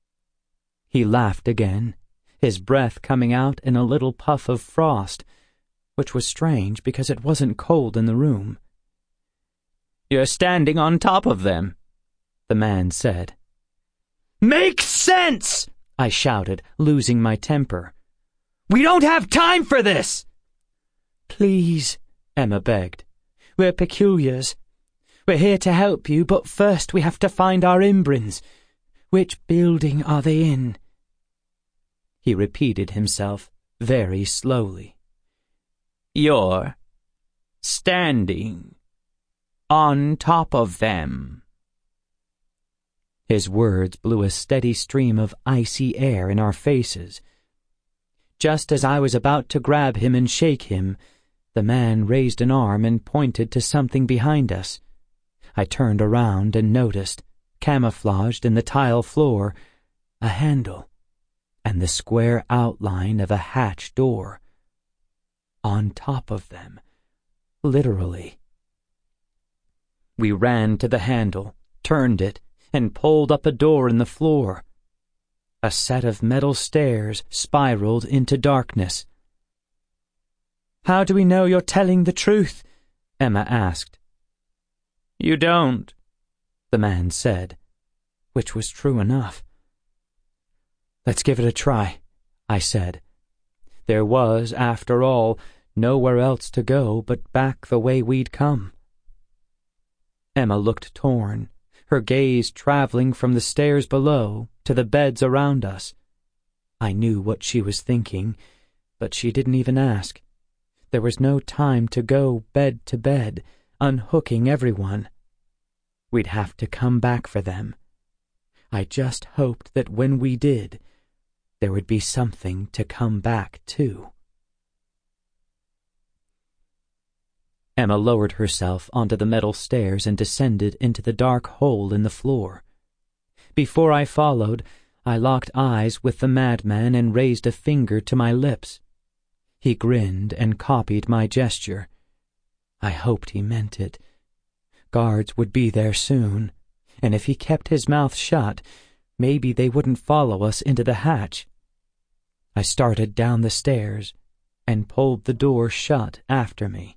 He laughed again, his breath coming out in a little puff of frost, which was strange because it wasn't cold in the room. "You're standing on top of them," the man said. "Make sense!" I shouted, losing my temper. "We don't have time for this!" "Please," Emma begged. "We're peculiars. We're here to help you, but first we have to find our Imbrins. Which building are they in?" He repeated himself very slowly. "You're standing on top of them." His words blew a steady stream of icy air in our faces. Just as I was about to grab him and shake him, the man raised an arm and pointed to something behind us. I turned around and noticed, camouflaged in the tile floor, a handle and the square outline of a hatch door. On top of them, literally. We ran to the handle, turned it, and pulled up a door in the floor. A set of metal stairs spiraled into darkness. "How do we know you're telling the truth?" Emma asked. "You don't," the man said, which was true enough. "Let's give it a try," I said. There was, after all, nowhere else to go but back the way we'd come. Emma looked torn, her gaze traveling from the stairs below to the beds around us. I knew what she was thinking, but she didn't even ask. There was no time to go bed to bed, unhooking everyone. We'd have to come back for them. I just hoped that when we did, there would be something to come back to. Emma lowered herself onto the metal stairs and descended into the dark hole in the floor. Before I followed, I locked eyes with the madman and raised a finger to my lips. He grinned and copied my gesture. I hoped he meant it. Guards would be there soon, and if he kept his mouth shut, maybe they wouldn't follow us into the hatch. I started down the stairs and pulled the door shut after me.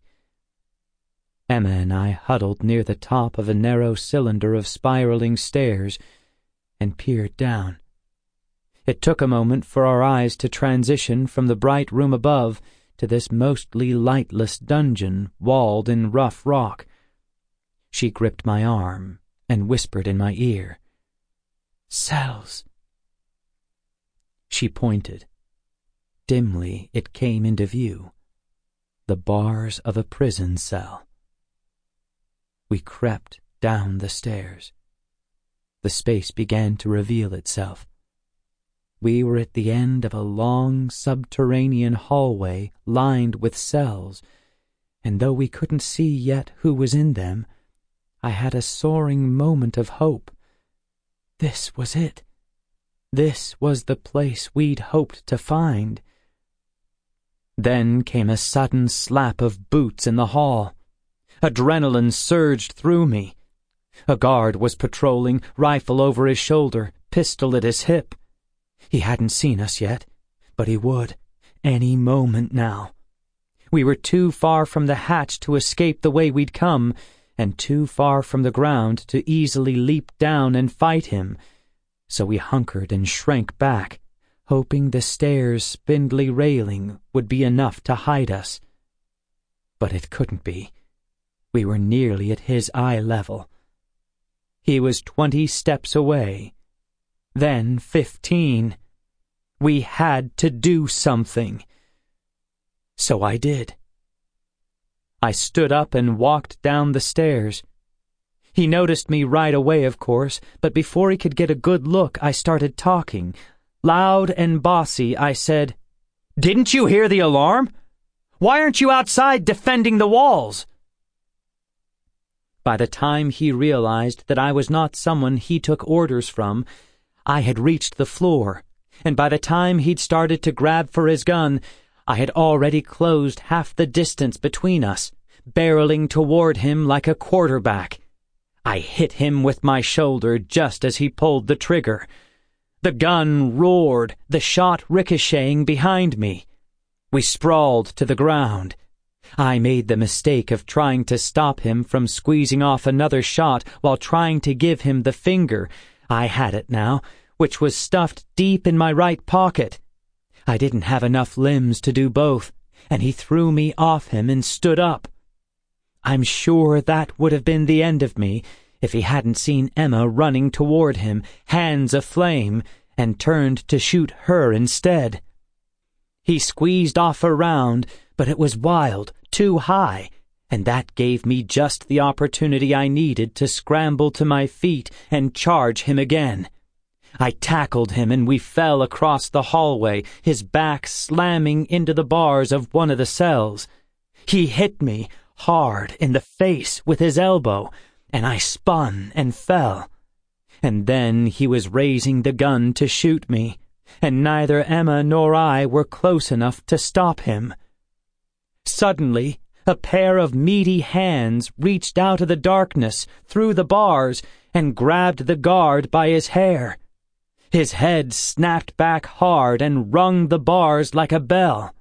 Emma and I huddled near the top of a narrow cylinder of spiraling stairs and peered down. It took a moment for our eyes to transition from the bright room above to this mostly lightless dungeon walled in rough rock. She gripped my arm and whispered in my ear, "Cells." She pointed. Dimly it came into view. The bars of a prison cell. We crept down the stairs. The space began to reveal itself. We were at the end of a long subterranean hallway lined with cells, and though we couldn't see yet who was in them, I had a soaring moment of hope. This was it. This was the place we'd hoped to find. Then came a sudden slap of boots in the hall. Adrenaline surged through me. A guard was patrolling, rifle over his shoulder, pistol at his hip. He hadn't seen us yet, but he would, any moment now. We were too far from the hatch to escape the way we'd come, and too far from the ground to easily leap down and fight him, so we hunkered and shrank back, hoping the stairs' spindly railing would be enough to hide us. But it couldn't be. We were nearly at his eye level. He was 20 steps away, then 15. We had to do something. So I did. I stood up and walked down the stairs. He noticed me right away, of course, but before he could get a good look, I started talking. Loud and bossy, I said, "Didn't you hear the alarm? Why aren't you outside defending the walls?" By the time he realized that I was not someone he took orders from, I had reached the floor, and by the time he'd started to grab for his gun, I had already closed half the distance between us, barreling toward him like a quarterback. I hit him with my shoulder just as he pulled the trigger. The gun roared, the shot ricocheting behind me. We sprawled to the ground. I made the mistake of trying to stop him from squeezing off another shot while trying to give him the finger. I had it now, which was stuffed deep in my right pocket. I didn't have enough limbs to do both, and he threw me off him and stood up. I'm sure that would have been the end of me if he hadn't seen Emma running toward him, hands aflame, and turned to shoot her instead. He squeezed off a round, but it was wild, too high, and that gave me just the opportunity I needed to scramble to my feet and charge him again. I tackled him and we fell across the hallway, his back slamming into the bars of one of the cells. He hit me hard in the face with his elbow, and I spun and fell. And then he was raising the gun to shoot me, and neither Emma nor I were close enough to stop him. Suddenly, a pair of meaty hands reached out of the darkness through the bars and grabbed the guard by his hair. His head snapped back hard and rung the bars like a bell.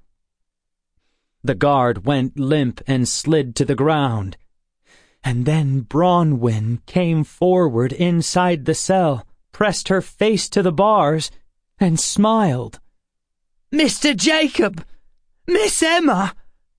The guard went limp and slid to the ground. And then Bronwyn came forward inside the cell, pressed her face to the bars, and smiled. "Mr. Jacob! Miss Emma!"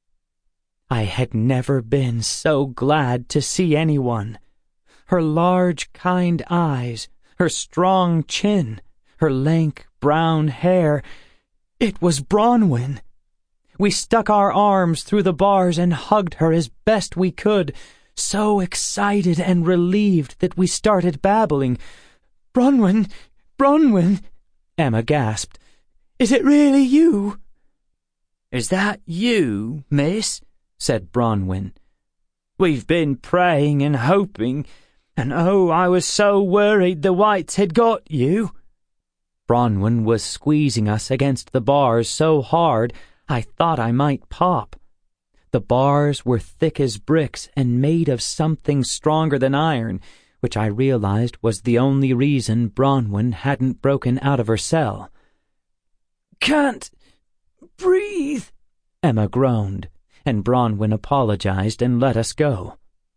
I had never been so glad to see anyone. Her large, kind eyes, her strong chin, her lank brown hair. It was Bronwyn. We stuck our arms through the bars and hugged her as best we could, so excited and relieved that we started babbling. "Bronwyn, Bronwyn," Emma gasped. "Is it really you?" "Is that you, miss?" said Bronwyn. "We've been praying and hoping, and oh, I was so worried the whites had got you." Bronwyn was squeezing us against the bars so hard I thought I might pop. The bars were thick as bricks and made of something stronger than iron, which I realized was the only reason Bronwyn hadn't broken out of her cell. "Can't breathe," Emma groaned, and Bronwyn apologized and let us go.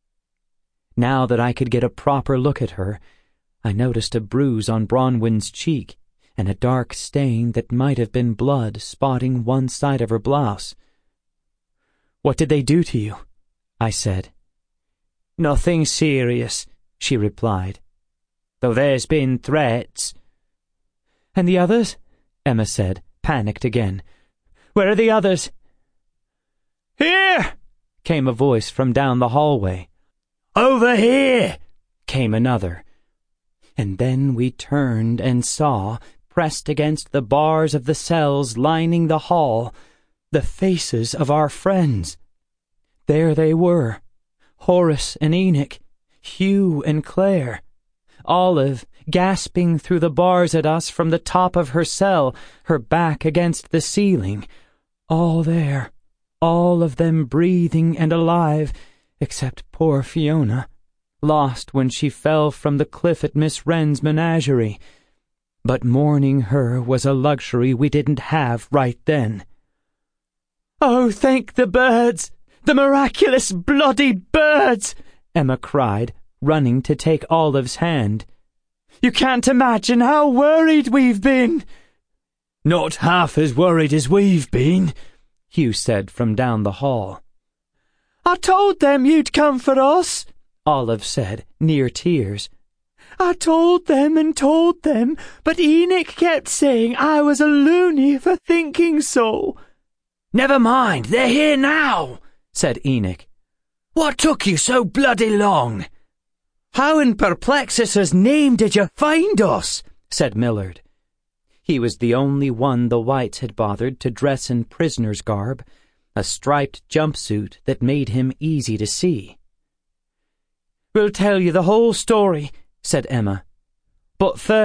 Now that I could get a proper look at her, I noticed a bruise on Bronwyn's cheek and a dark stain that might have been blood spotting one side of her blouse. "What did they do to you?" I said. "Nothing serious," she replied, "though there's been threats." "And the others?" Emma said, panicked again. "Where are the others?" "Here!" came a voice from down the hallway. "Over here!" came another. And then we turned and saw, pressed against the bars of the cells lining the hall, the faces of our friends. There they were, Horace and Enoch, Hugh and Claire, Olive gasping through the bars at us from the top of her cell, her back against the ceiling. All there, all of them breathing and alive, except poor Fiona, lost when she fell from the cliff at Miss Wren's menagerie. But mourning her was a luxury we didn't have right then. "Oh, thank the birds! The miraculous bloody birds!" Emma cried, running to take Olive's hand. "You can't imagine how worried we've been." "Not half as worried as we've been," Hugh said from down the hall. "I told them you'd come for us," Olive said, near tears. "I told them, but Enoch kept saying I was a loony for thinking so." "Never mind, they're here now," said Enoch. "What took you so bloody long?" "How in Perplexus's name did you find us?" said Millard. He was the only one the whites had bothered to dress in prisoner's garb, a striped jumpsuit that made him easy to see. "We'll tell you the whole story," said Emma. "But first,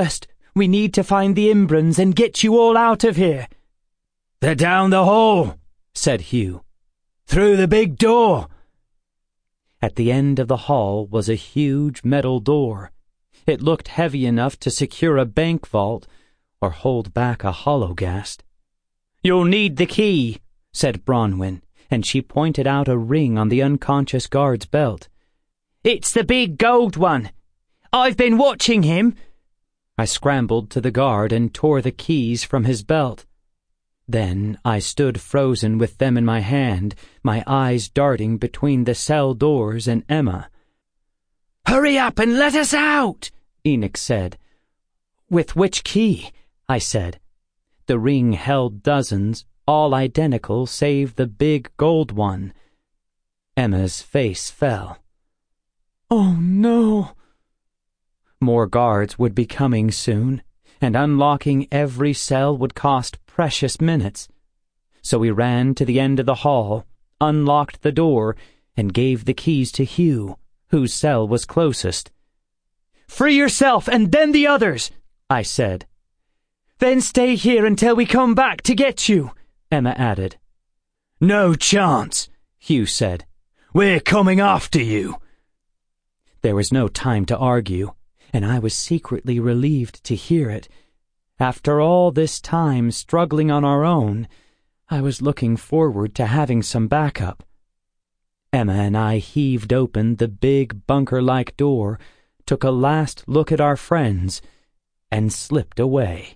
We need to find the Imbrans and get you all out of here." "They're down the hall," said Hugh. "Through the big door." At the end of the hall was a huge metal door. It looked heavy enough to secure a bank vault or hold back a Hologhast. "You'll need the key," said Bronwyn, and she pointed out a ring on the unconscious guard's belt. "It's the big gold one. I've been watching him." I scrambled to the guard and tore the keys from his belt. Then I stood frozen with them in my hand, my eyes darting between the cell doors and Emma. "Hurry up and let us out," Enoch said. "With which key?" I said. The ring held dozens, all identical save the big gold one. Emma's face fell. "Oh, no." More guards would be coming soon, and unlocking every cell would cost precious minutes. So we ran to the end of the hall, unlocked the door, and gave the keys to Hugh, whose cell was closest. "Free yourself and then the others," I said. "Then stay here until we come back to get you," Emma added. "No chance," Hugh said. "We're coming after you." There was no time to argue, and I was secretly relieved to hear it. After all this time struggling on our own, I was looking forward to having some backup. Emma and I heaved open the big bunker-like door, took a last look at our friends, and slipped away.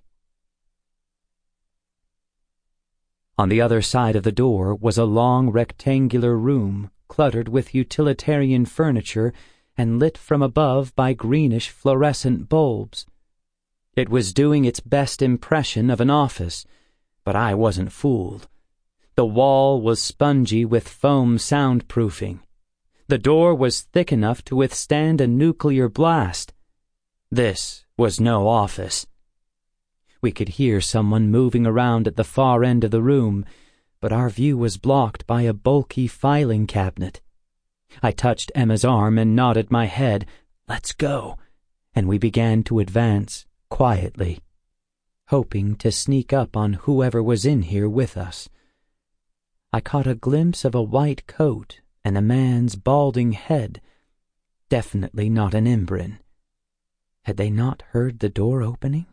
On the other side of the door was a long rectangular room cluttered with utilitarian furniture and lit from above by greenish fluorescent bulbs. It was doing its best impression of an office, but I wasn't fooled. The wall was spongy with foam soundproofing. The door was thick enough to withstand a nuclear blast. This was no office. We could hear someone moving around at the far end of the room, but our view was blocked by a bulky filing cabinet. I touched Emma's arm and nodded my head, "Let's go," and we began to advance quietly, hoping to sneak up on whoever was in here with us. I caught a glimpse of a white coat and a man's balding head. Definitely not an Imbran. Had they not heard the door opening?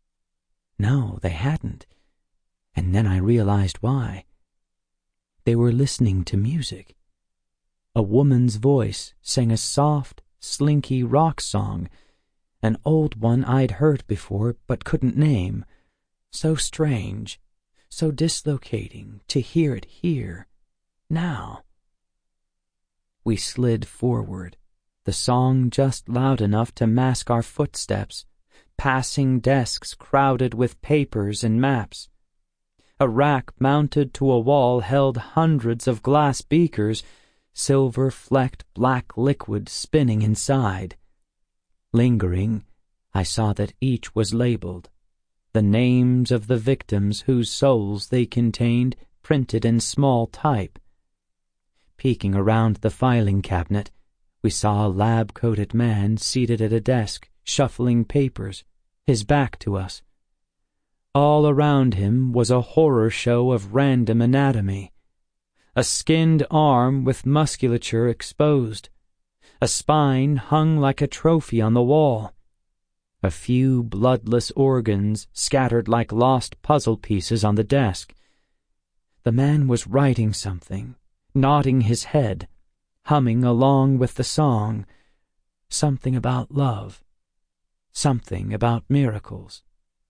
No, they hadn't. And then I realized why. They were listening to music. A woman's voice sang a soft, slinky rock song, an old one I'd heard before but couldn't name. So strange, so dislocating to hear it here, now. We slid forward, the song just loud enough to mask our footsteps, passing desks crowded with papers and maps. A rack mounted to a wall held hundreds of glass beakers, silver-flecked black liquid spinning inside. Lingering, I saw that each was labeled, the names of the victims whose souls they contained printed in small type. Peeking around the filing cabinet, we saw a lab-coated man seated at a desk, shuffling papers, his back to us. All around him was a horror show of random anatomy. A skinned arm with musculature exposed. A spine hung like a trophy on the wall. A few bloodless organs scattered like lost puzzle pieces on the desk. The man was writing something, nodding his head, humming along with the song. Something about love. Something about miracles.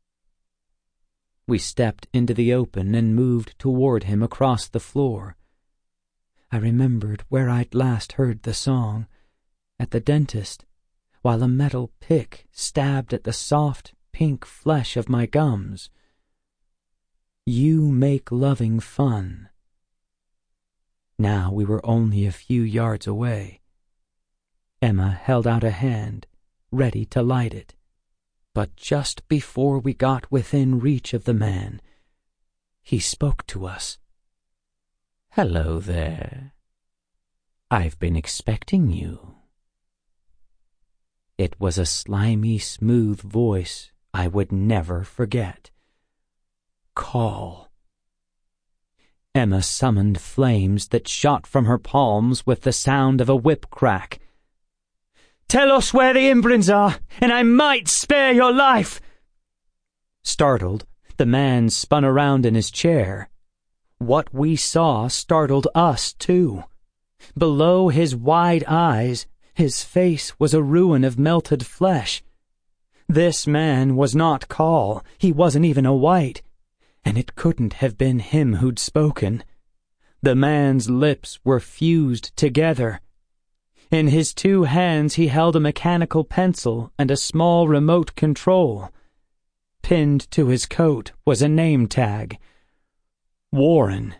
We stepped into the open and moved toward him across the floor. I remembered where I'd last heard the song, at the dentist, while a metal pick stabbed at the soft, pink flesh of my gums. You make loving fun. Now we were only a few yards away. Emma held out a hand, ready to light it. But just before we got within reach of the man, he spoke to us. "Hello there. I've been expecting you." It was a slimy, smooth voice I would never forget. Call. Emma summoned flames that shot from her palms with the sound of a whip crack. "Tell us where the Imbrins are, and I might spare your life." Startled, the man spun around in his chair. What we saw startled us, too. Below his wide eyes, his face was a ruin of melted flesh. This man was not Call. He wasn't even a white. And it couldn't have been him who'd spoken. The man's lips were fused together. In his 2 hands he held a mechanical pencil and a small remote control. Pinned to his coat was a name tag. Warren.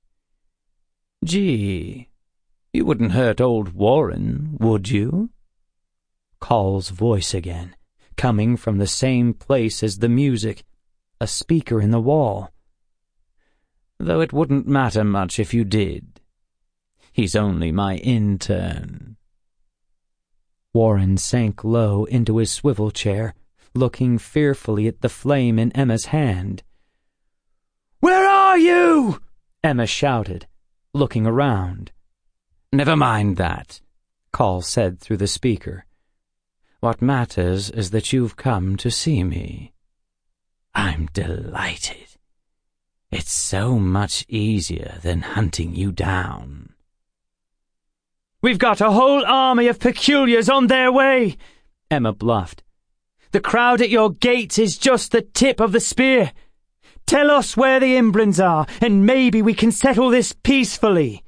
"Gee, you wouldn't hurt old Warren, would you?" Call's voice again, coming from the same place as the music, a speaker in the wall. "Though it wouldn't matter much if you did. He's only my intern." Warren sank low into his swivel chair, looking fearfully at the flame in Emma's hand. "Where are you?" Emma shouted, looking around. "Never mind that," Call said through the speaker. "What matters is that you've come to see me. I'm delighted. It's so much easier than hunting you down." "We've got a whole army of peculiars on their way," Emma bluffed. "The crowd at your gates is just the tip of the spear. Tell us where the Imbrins are, and maybe we can settle this peacefully."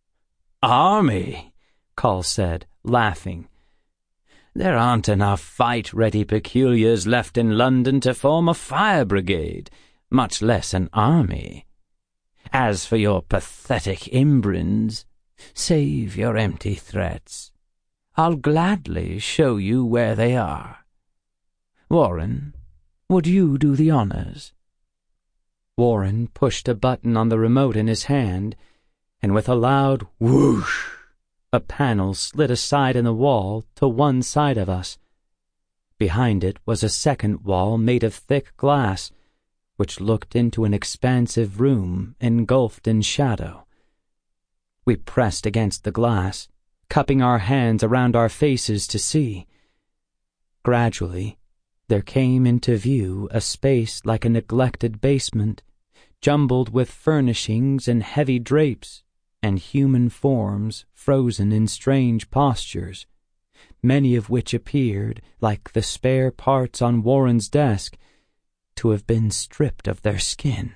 "Army," Call said, laughing. "There aren't enough fight-ready peculiars left in London to form a fire brigade, much less an army. As for your pathetic Imbrins, save your empty threats. I'll gladly show you where they are. Warren, would you do the honors?" Warren pushed a button on the remote in his hand, and with a loud whoosh, a panel slid aside in the wall to one side of us. Behind it was a second wall made of thick glass, which looked into an expansive room engulfed in shadow. We pressed against the glass, cupping our hands around our faces to see. Gradually, there came into view a space like a neglected basement, jumbled with furnishings and heavy drapes, and human forms frozen in strange postures, many of which appeared, like the spare parts on Warren's desk, to have been stripped of their skin.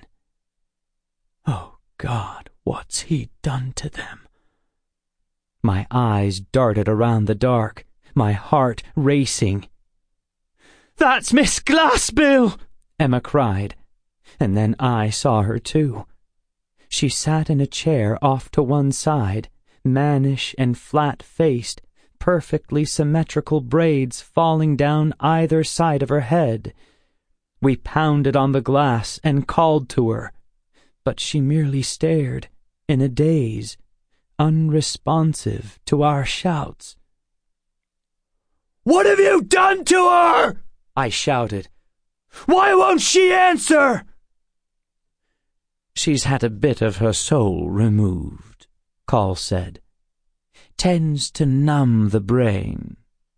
Oh God, what's he done to them? My eyes darted around the dark, my heart racing. "That's Miss Glassbill!" Emma cried, and then I saw her too. She sat in a chair off to one side, mannish and flat-faced, perfectly symmetrical braids falling down either side of her head. We pounded on the glass and called to her, but she merely stared, in a daze, unresponsive to our shouts. "What have you done to her?" I shouted. "Why won't she answer?" "She's had a bit of her soul removed," Call said. "Tends to numb the brain."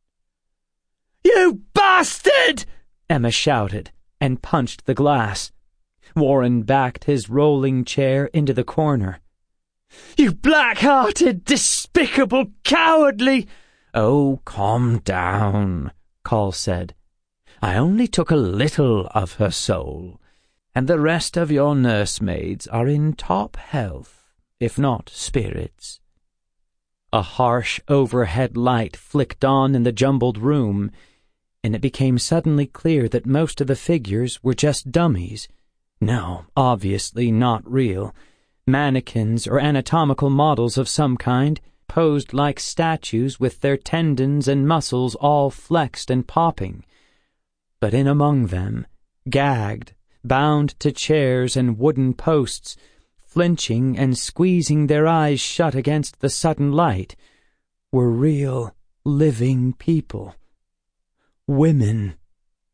"You bastard!" Emma shouted, and punched the glass. Warren backed his rolling chair into the corner. "You black-hearted, despicable, cowardly—" "Oh, calm down," Call said. "I only took a little of her soul, and the rest of your nursemaids are in top health, if not spirits." A harsh overhead light flicked on in the jumbled room, and it became suddenly clear that most of the figures were just dummies. No, obviously not real. Mannequins or anatomical models of some kind, posed like statues with their tendons and muscles all flexed and popping. But in among them, gagged, bound to chairs and wooden posts, flinching and squeezing their eyes shut against the sudden light, were real, living people. Women.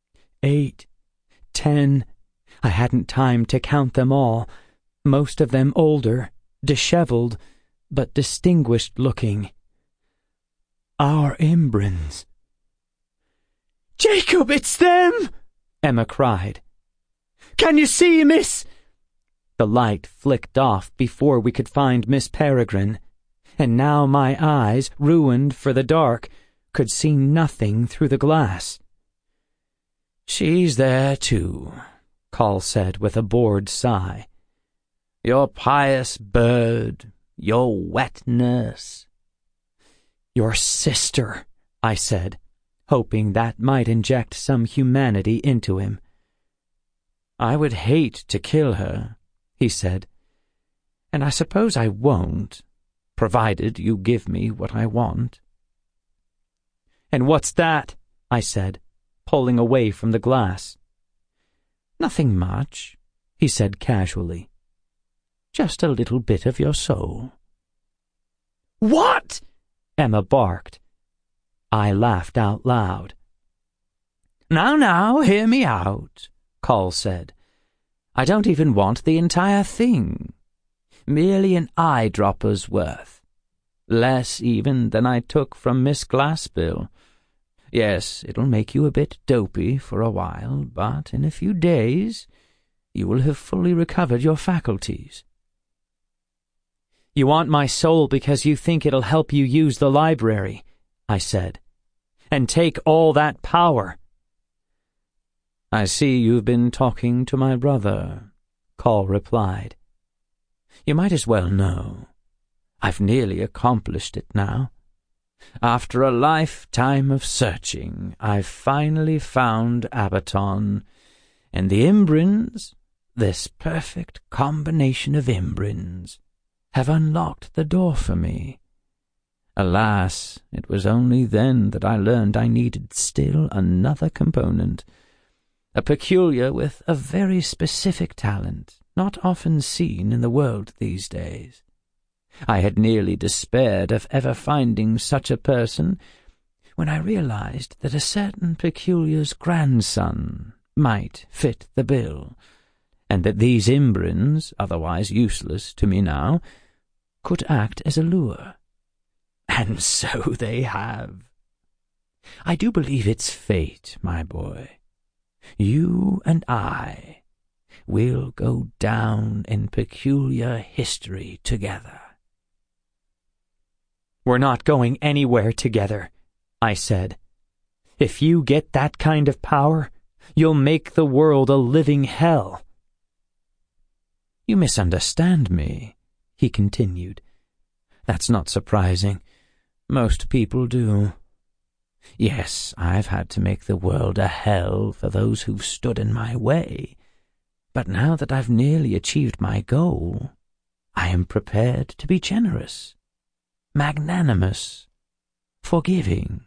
8, 10. I hadn't time to count them all, most of them older, disheveled, but distinguished-looking. Our Imbrans. "Jacob, it's them!" Emma cried. "Can you see, miss?" The light flicked off before we could find Miss Peregrine, and now my eyes, ruined for the dark, could see nothing through the glass. "She's there, too," Coll said with a bored sigh. "Your pious bird, your wet nurse." "Your sister," I said, hoping that might inject some humanity into him. "I would hate to kill her," he said, "and I suppose I won't, provided you give me what I want." "And what's that?" I said, pulling away from the glass. "Nothing much," he said casually. "Just a little bit of your soul." "What?" Emma barked. I laughed out loud. Now, hear me out," Coll said. "I don't even want the entire thing. Merely an eyedropper's worth. Less even than I took from Miss Glassbill. Yes, it'll make you a bit dopey for a while, but in a few days you will have fully recovered your faculties." "You want my soul because you think it'll help you use the library," I said, "and take all that power." "I see you've been talking to my brother," Coll replied. "You might as well know. I've nearly accomplished it now. After a lifetime of searching, I've finally found Abaton, and the Imbrans, this perfect combination of Imbrans, have unlocked the door for me. Alas, it was only then that I learned I needed still another component, a peculiar with a very specific talent, not often seen in the world these days. I had nearly despaired of ever finding such a person when I realized that a certain peculiar's grandson might fit the bill, and that these Imbrans, otherwise useless to me now, could act as a lure. And so they have. I do believe it's fate, my boy. You and I will go down in peculiar history together." "We're not going anywhere together," I said. "If you get that kind of power, you'll make the world a living hell." "You misunderstand me," he continued. "That's not surprising. Most people do. Yes, I've had to make the world a hell for those who've stood in my way, but now that I've nearly achieved my goal, I am prepared to be generous, magnanimous, forgiving."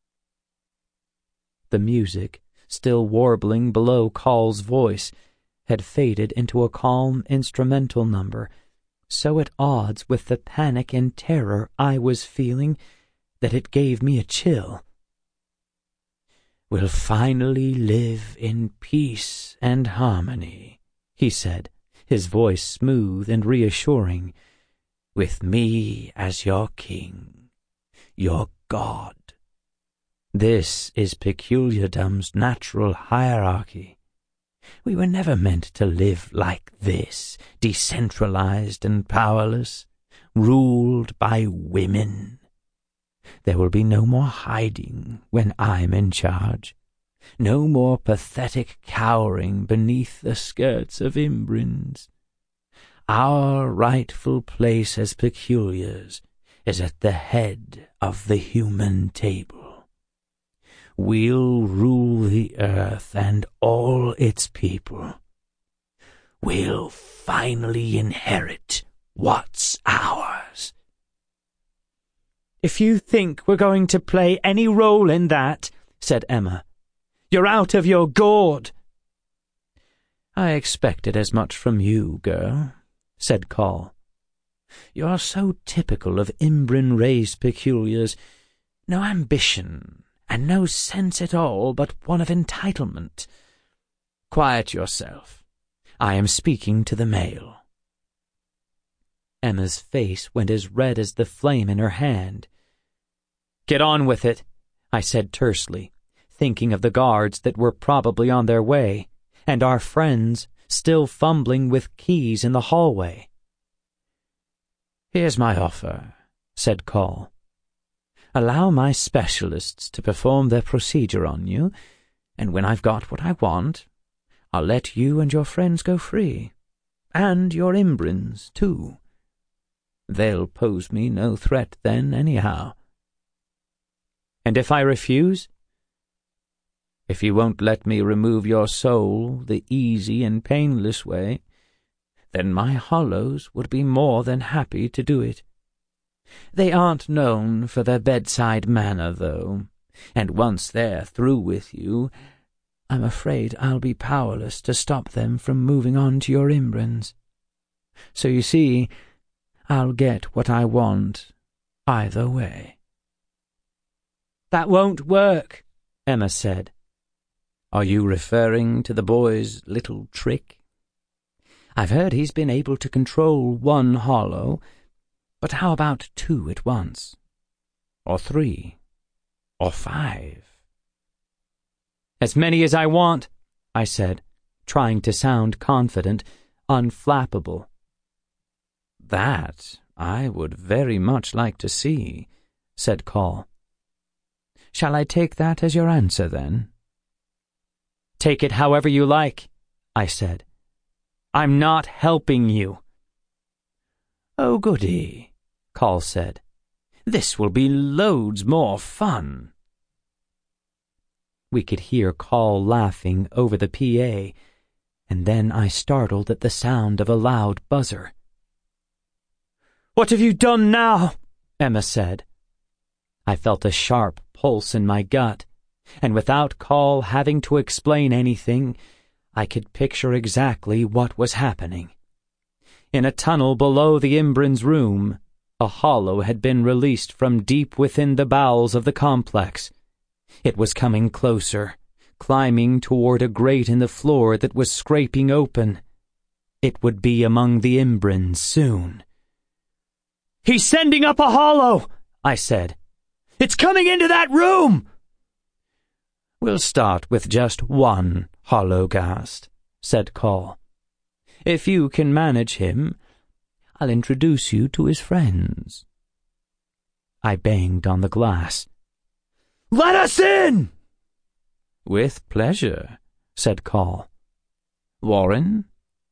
The music, still warbling below Coll's voice, had faded into a calm instrumental number, so at odds with the panic and terror I was feeling that it gave me a chill. "We'll finally live in peace and harmony," he said, his voice smooth and reassuring, "with me as your king, your god. This is Peculiardom's natural hierarchy. We were never meant to live like this, decentralized and powerless, ruled by women. There will be no more hiding when I'm in charge, no more pathetic cowering beneath the skirts of Imbrans. Our rightful place as Peculiars is at the head of the human table. We'll rule the earth and all its people. We'll finally inherit what's ours." "If you think we're going to play any role in that," said Emma, "you're out of your gourd." "I expected as much from you, girl," said Coll. "You're so typical of Imbran-raised Peculiars. No ambition, and no sense at all but one of entitlement. Quiet yourself. I am speaking to the male. Emma's face went as red as the flame in her hand. Get on with it, I said tersely, thinking of the guards that were probably on their way, and our friends still fumbling with keys in the hallway. Here's my offer, said Call. Allow my specialists to perform their procedure on you, and when I've got what I want, I'll let you and your friends go free. And your Imbrins, too. They'll pose me no threat then, anyhow. And if I refuse? If you won't let me remove your soul the easy and painless way, then my hollows would be more than happy to do it. They aren't known for their bedside manner, though, and once they're through with you, I'm afraid I'll be powerless to stop them from moving on to your Imbrins. So you see, I'll get what I want either way. That won't work, Emma said. Are you referring to the boy's little trick? I've heard he's been able to control one hollow, but how about 2 at once? Or 3? Or 5? As many as I want, I said, trying to sound confident, unflappable. That I would very much like to see, said Call. Shall I take that as your answer, then? Take it however you like, I said. I'm not helping you. Oh, goody, Call said. This will be loads more fun. We could hear Call laughing over the PA, and then I startled at the sound of a loud buzzer. What have you done now? Emma said. I felt a sharp pulse in my gut, and without Call having to explain anything, I could picture exactly what was happening. In a tunnel below the Imbrin's room, a hollow had been released from deep within the bowels of the complex. It was coming closer, climbing toward a grate in the floor that was scraping open. It would be among the Imbrins soon. He's sending up a hollow, I said. It's coming into that room! We'll start with just one Hologhast, said Call. If you can manage him, I'll introduce you to his friends. I banged on the glass. Let us in! With pleasure, said Call. Warren?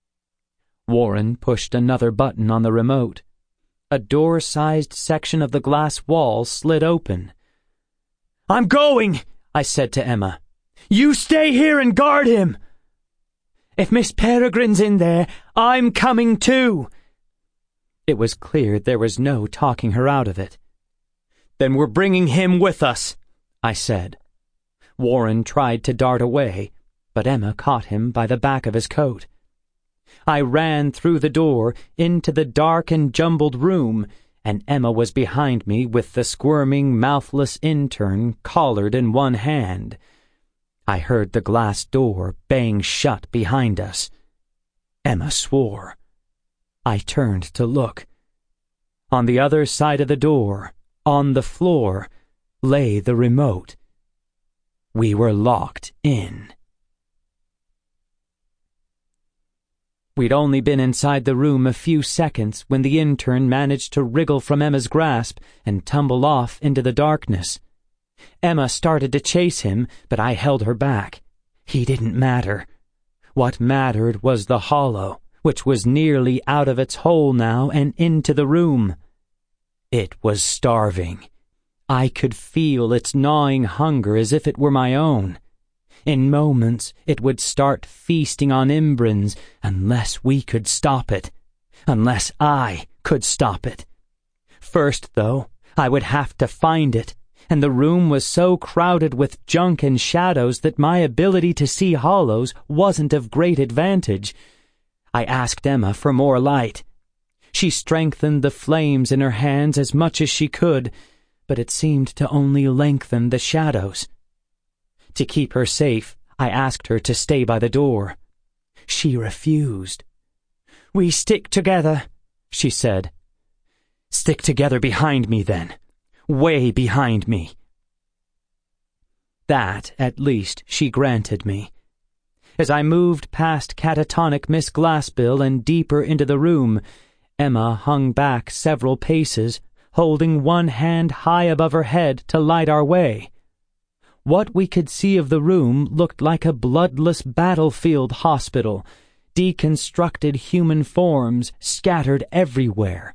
Warren pushed another button on the remote. A door-sized section of the glass wall slid open. I'm going, I said to Emma. You stay here and guard him. If Miss Peregrine's in there, I'm coming too. It was clear there was no talking her out of it. Then we're bringing him with us, I said. Warren tried to dart away, but Emma caught him by the back of his coat. I ran through the door into the dark and jumbled room, and Emma was behind me with the squirming, mouthless intern collared in one hand. I heard the glass door bang shut behind us. Emma swore. I turned to look. On the other side of the door, on the floor, lay the remote. We were locked in. We'd only been inside the room a few seconds when the intern managed to wriggle from Emma's grasp and tumble off into the darkness. Emma started to chase him, but I held her back. He didn't matter. What mattered was the hollow, which was nearly out of its hole now and into the room. It was starving. I could feel its gnawing hunger as if it were my own. In moments, it would start feasting on Imbrins unless we could stop it. Unless I could stop it. First, though, I would have to find it, and the room was so crowded with junk and shadows that my ability to see hollows wasn't of great advantage. I asked Emma for more light. She strengthened the flames in her hands as much as she could, but it seemed to only lengthen the shadows. To keep her safe, I asked her to stay by the door. She refused. "We stick together," she said. "Stick together behind me, then. Way behind me." That, at least, she granted me. As I moved past catatonic Miss Glassbill and deeper into the room, Emma hung back several paces, holding one hand high above her head to light our way. What we could see of the room looked like a bloodless battlefield hospital, deconstructed human forms scattered everywhere.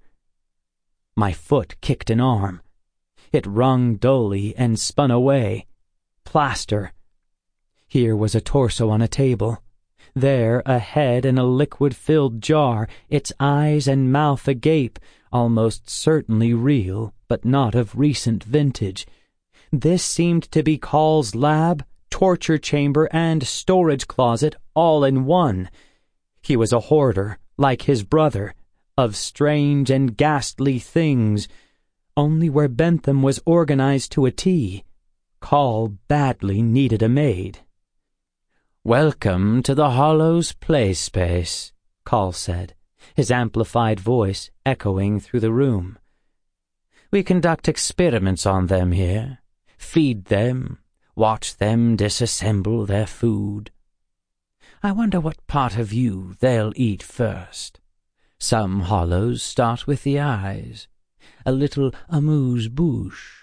My foot kicked an arm. It rung dully and spun away. Plaster. Here was a torso on a table. There a head in a liquid-filled jar, its eyes and mouth agape, almost certainly real, but not of recent vintage. This seemed to be Call's lab, torture chamber, and storage closet all in one. He was a hoarder, like his brother, of strange and ghastly things, only where Bentham was organized to a T. Call badly needed a maid. "Welcome to the Hollow's play space," Call said, his amplified voice echoing through the room. "We conduct experiments on them here, feed them, watch them disassemble their food. I wonder what part of you they'll eat first. Some Hollows start with the eyes, a little amuse-bouche."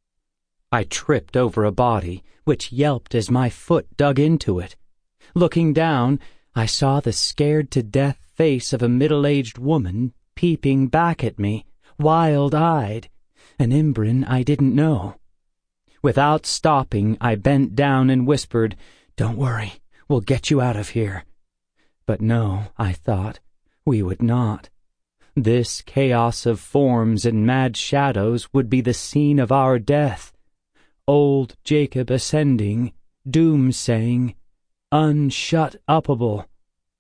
I tripped over a body, which yelped as my foot dug into it. Looking down, I saw the scared-to-death face of a middle-aged woman peeping back at me, wild-eyed, an Imbrin I didn't know. Without stopping, I bent down and whispered, "Don't worry, we'll get you out of here." But no, I thought, we would not. This chaos of forms and mad shadows would be the scene of our death. Old Jacob ascending, doom-saying, unshut-upable.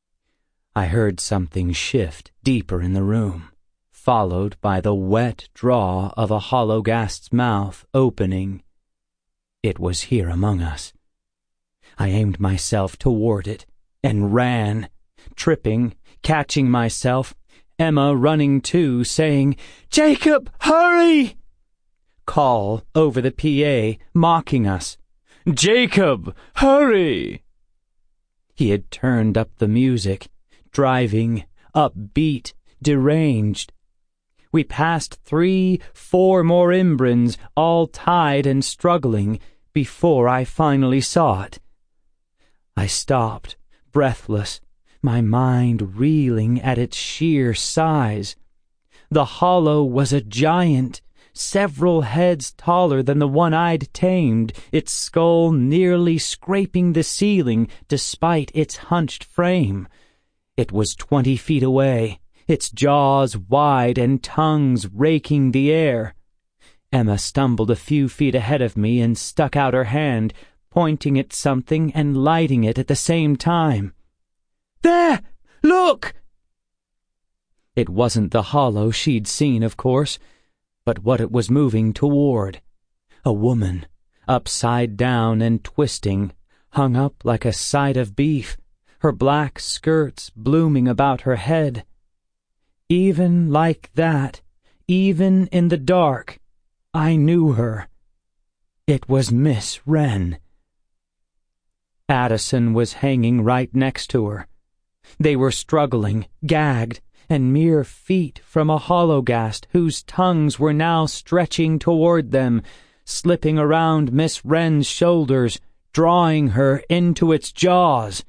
I heard something shift deeper in the room, followed by the wet draw of a Hologhast's mouth opening. It was here among us. I aimed myself toward it and ran, tripping, catching myself, Emma running too, saying, "Jacob, hurry!" Call over the PA, mocking us. "Jacob, hurry!" He had turned up the music, driving, upbeat, deranged. We passed 3-4 more Imbrins, all tied and struggling, before I finally saw it. I stopped, breathless, my mind reeling at its sheer size. The Hollow was a giant, several heads taller than the one I'd tamed, its skull nearly scraping the ceiling despite its hunched frame. It was 20 feet away, its jaws wide and tongues raking the air. Emma stumbled a few feet ahead of me and stuck out her hand, pointing at something and lighting it at the same time. "There! Look!" It wasn't the Hollow she'd seen, of course, but what it was moving toward. A woman, upside down and twisting, hung up like a side of beef, her black skirts blooming about her head. Even like that, even in the dark, I knew her. It was Miss Wren. Addison was hanging right next to her. They were struggling, gagged, and mere feet from a Hologhast whose tongues were now stretching toward them, slipping around Miss Wren's shoulders, drawing her into its jaws.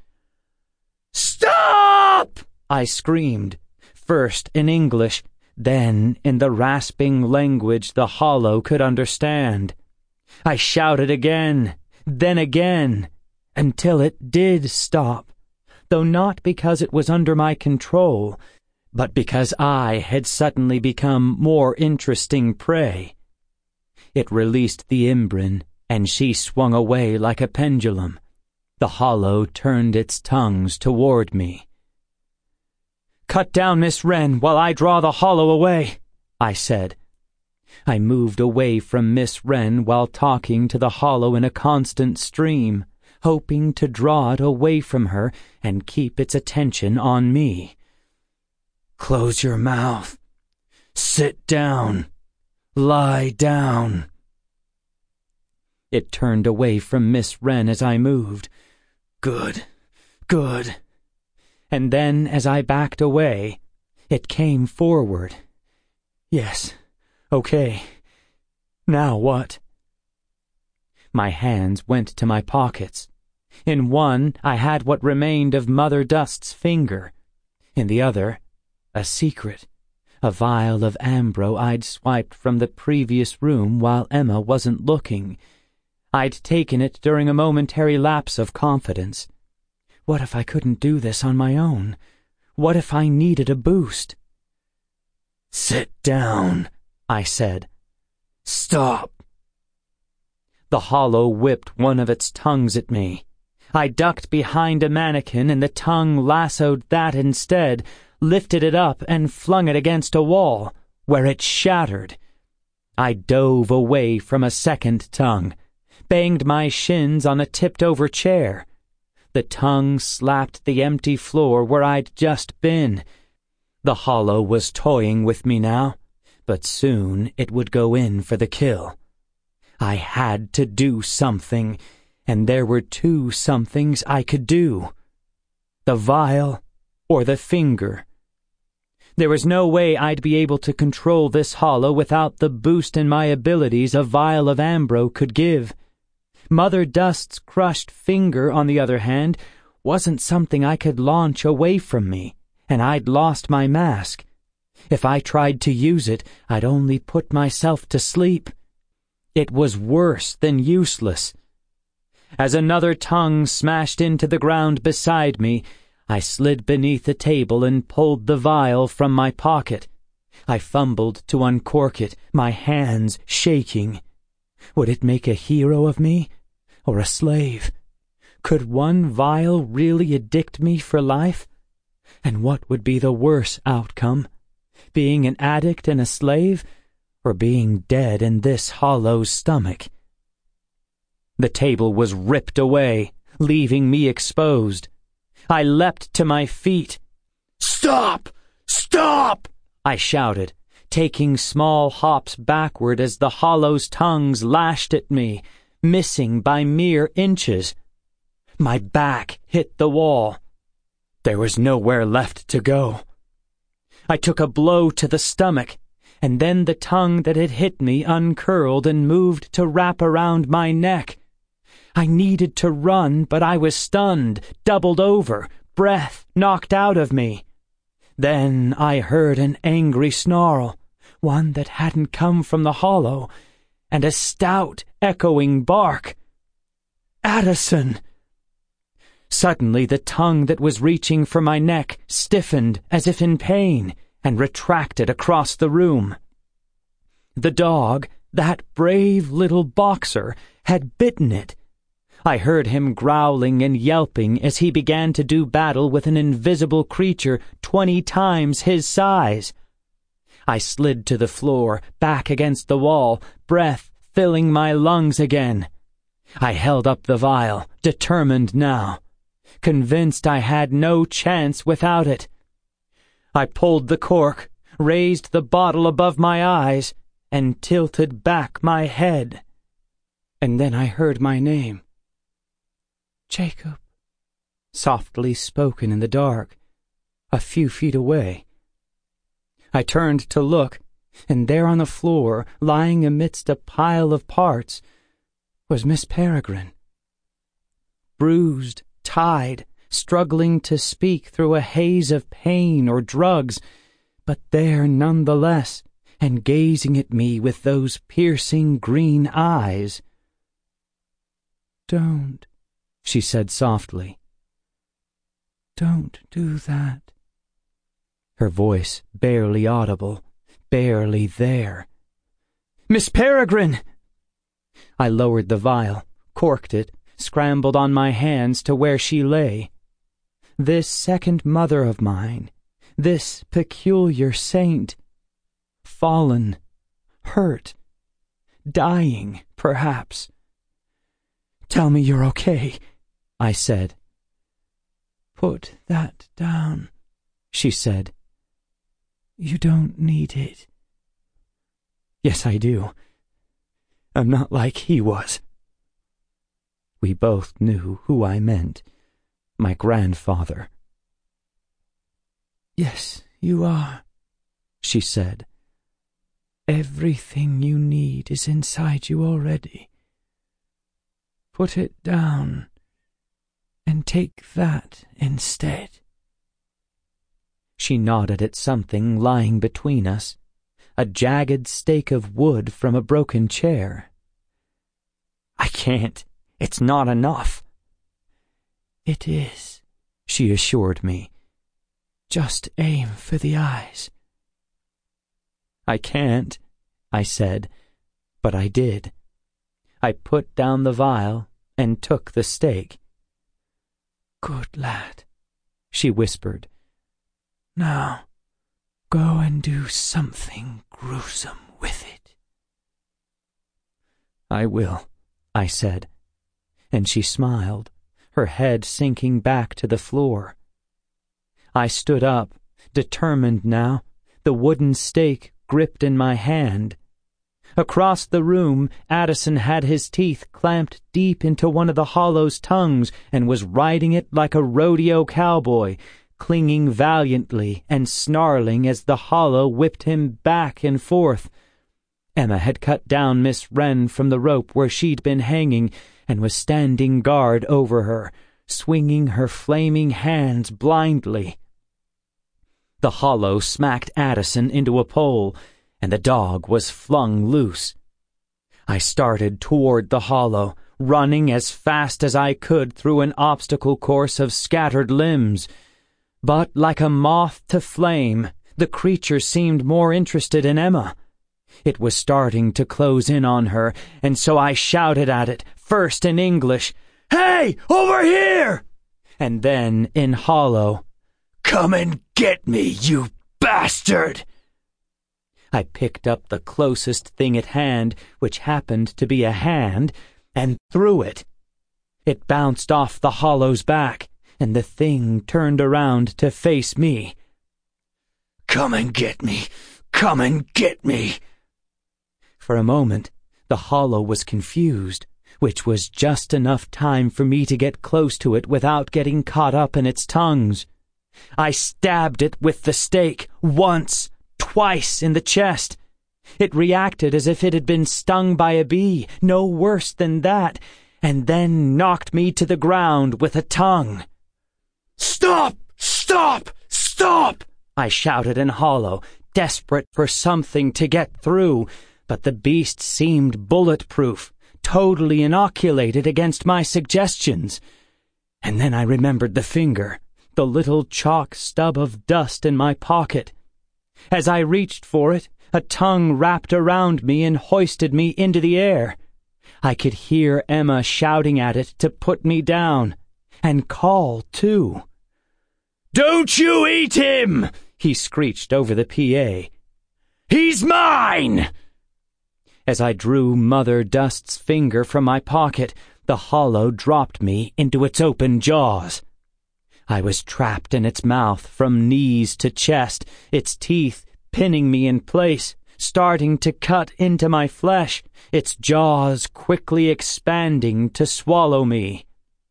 "Stop!" I screamed, first in English, then in the rasping language the Hollow could understand. I shouted again, then again, until it did stop, though not because it was under my control, but because I had suddenly become more interesting prey. It released the Imbrin, and she swung away like a pendulum. The Hollow turned its tongues toward me. "Cut down Miss Wren while I draw the Hollow away," I said. I moved away from Miss Wren while talking to the Hollow in a constant stream, hoping to draw it away from her and keep its attention on me. "Close your mouth. Sit down. Lie down." It turned away from Miss Wren as I moved. "Good, good." And then, as I backed away, it came forward. "Yes, okay. Now what?" My hands went to my pockets. In one, I had what remained of Mother Dust's finger. In the other, a secret, a vial of ambro I'd swiped from the previous room while Emma wasn't looking. I'd taken it during a momentary lapse of confidence. What if I couldn't do this on my own? What if I needed a boost? "Sit down," I said. "Stop." The hollow whipped one of its tongues at me. I ducked behind a mannequin and the tongue lassoed that instead, lifted it up and flung it against a wall, where it shattered. I dove away from a second tongue, banged my shins on a tipped-over chair. The tongue slapped the empty floor where I'd just been. The hollow was toying with me now, but soon it would go in for the kill. I had to do something, and there were two somethings I could do. The vial or the finger. There was no way I'd be able to control this hollow without the boost in my abilities a vial of ambro could give. Mother Dust's crushed finger, on the other hand, wasn't something I could launch away from me, and I'd lost my mask. If I tried to use it, I'd only put myself to sleep. It was worse than useless. As another tongue smashed into the ground beside me, I slid beneath the table and pulled the vial from my pocket. I fumbled to uncork it, my hands shaking. Would it make a hero of me, or a slave? Could one vial really addict me for life? And what would be the worse outcome? Being an addict and a slave, or being dead in this hollow stomach? The table was ripped away, leaving me exposed. I leapt to my feet. "Stop! Stop!" I shouted, taking small hops backward as the hollow's tongues lashed at me, missing by mere inches. My back hit the wall. There was nowhere left to go. I took a blow to the stomach, and then the tongue that had hit me uncurled and moved to wrap around my neck. I needed to run, but I was stunned, doubled over, breath knocked out of me. Then I heard an angry snarl, one that hadn't come from the hollow, and a stout, echoing bark. "Addison!" Suddenly the tongue that was reaching for my neck stiffened as if in pain and retracted across the room. The dog, that brave little boxer, had bitten it. I heard him growling and yelping as he began to do battle with an invisible creature 20 times his size. I slid to the floor, back against the wall, breath filling my lungs again. I held up the vial, determined now, convinced I had no chance without it. I pulled the cork, raised the bottle above my eyes, and tilted back my head. And then I heard my name. "Jacob," softly spoken in the dark, a few feet away. I turned to look, and there on the floor, lying amidst a pile of parts, was Miss Peregrine. Bruised, tied, struggling to speak through a haze of pain or drugs, but there nonetheless, and gazing at me with those piercing green eyes. "Don't," she said softly. "Don't do that." Her voice barely audible, barely there. "Miss Peregrine!" I lowered the vial, corked it, scrambled on my hands to where she lay. This second mother of mine, this peculiar saint, fallen, hurt, dying, perhaps. "Tell me you're okay," I said. "Put that down," she said. "You don't need it." "Yes, I do. I'm not like he was." We both knew who I meant. My grandfather. "Yes, you are," she said. "Everything you need is inside you already. Put it down and take that instead." She nodded at something lying between us, a jagged stake of wood from a broken chair. "I can't. It's not enough." "It is," she assured me. "Just aim for the eyes." "I can't," I said, but I did. I put down the vial and took the stake. "Good lad," she whispered. "Now, go and do something gruesome with it." "I will," I said, and she smiled, her head sinking back to the floor. I stood up, determined now, the wooden stake gripped in my hand. Across the room, Addison had his teeth clamped deep into one of the hollow's tongues and was riding it like a rodeo cowboy, clinging valiantly and snarling as the hollow whipped him back and forth. Emma had cut down Miss Wren from the rope where she'd been hanging and was standing guard over her, swinging her flaming hands blindly. The hollow smacked Addison into a pole, and the dog was flung loose. I started toward the hollow, running as fast as I could through an obstacle course of scattered limbs. But like a moth to flame, the creature seemed more interested in Emma. It was starting to close in on her, and so I shouted at it, first in English, "Hey, over here!" and then in hollow, "Come and get me, you bastard!" I picked up the closest thing at hand, which happened to be a hand, and threw it. It bounced off the hollow's back, and the thing turned around to face me. "Come and get me! Come and get me!" For a moment, the hollow was confused, which was just enough time for me to get close to it without getting caught up in its tongues. I stabbed it with the stake, once, twice in the chest. It reacted as if it had been stung by a bee, no worse than that, and then knocked me to the ground with a tongue. "Stop! Stop! Stop!" I shouted in hollow, desperate for something to get through, but the beast seemed bulletproof, totally inoculated against my suggestions. And then I remembered the finger, the little chalk stub of dust in my pocket. As I reached for it, a tongue wrapped around me and hoisted me into the air. I could hear Emma shouting at it to put me down, and call, too. "Don't you eat him!" he screeched over the PA. "He's mine!" As I drew Mother Dust's finger from my pocket, the hollow dropped me into its open jaws. I was trapped in its mouth from knees to chest, its teeth pinning me in place, starting to cut into my flesh, its jaws quickly expanding to swallow me.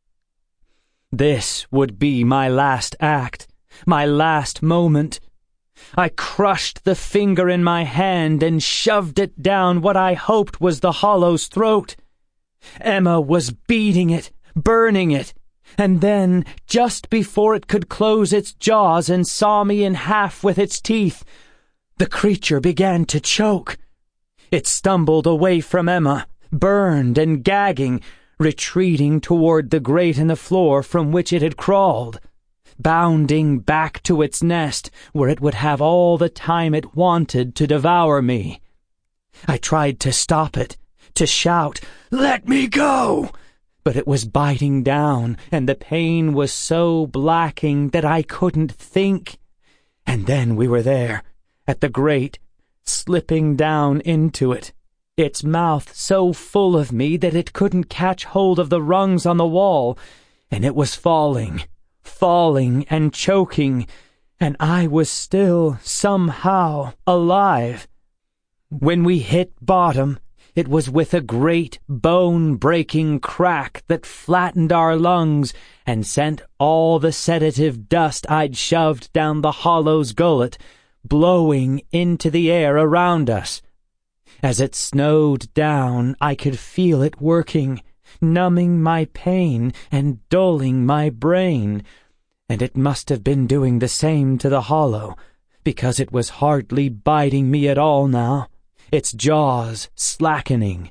This would be my last act, my last moment. I crushed the finger in my hand and shoved it down what I hoped was the hollow's throat. Emma was beating it, burning it, and then, just before it could close its jaws and saw me in half with its teeth, the creature began to choke. It stumbled away from Emma, burned and gagging, retreating toward the grate in the floor from which it had crawled, bounding back to its nest where it would have all the time it wanted to devour me. I tried to stop it, to shout, "Let me go!" but it was biting down, and the pain was so blacking that I couldn't think. And then we were there, at the grate, slipping down into it, its mouth so full of me that it couldn't catch hold of the rungs on the wall, and it was falling and choking, and I was still somehow alive. When we hit bottom, it was with a great bone-breaking crack that flattened our lungs and sent all the sedative dust I'd shoved down the hollow's gullet blowing into the air around us. As it snowed down, I could feel it working, numbing my pain and dulling my brain, and it must have been doing the same to the hollow, because it was hardly biting me at all now, its jaws slackening.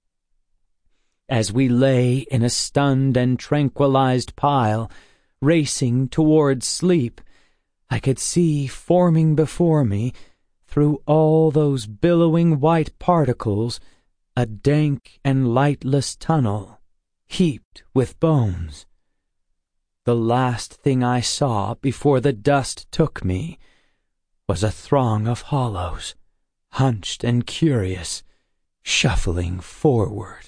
As we lay in a stunned and tranquilized pile, racing towards sleep, I could see forming before me, through all those billowing white particles, a dank and lightless tunnel, heaped with bones. The last thing I saw before the dust took me was a throng of hollows, hunched and curious, shuffling forward.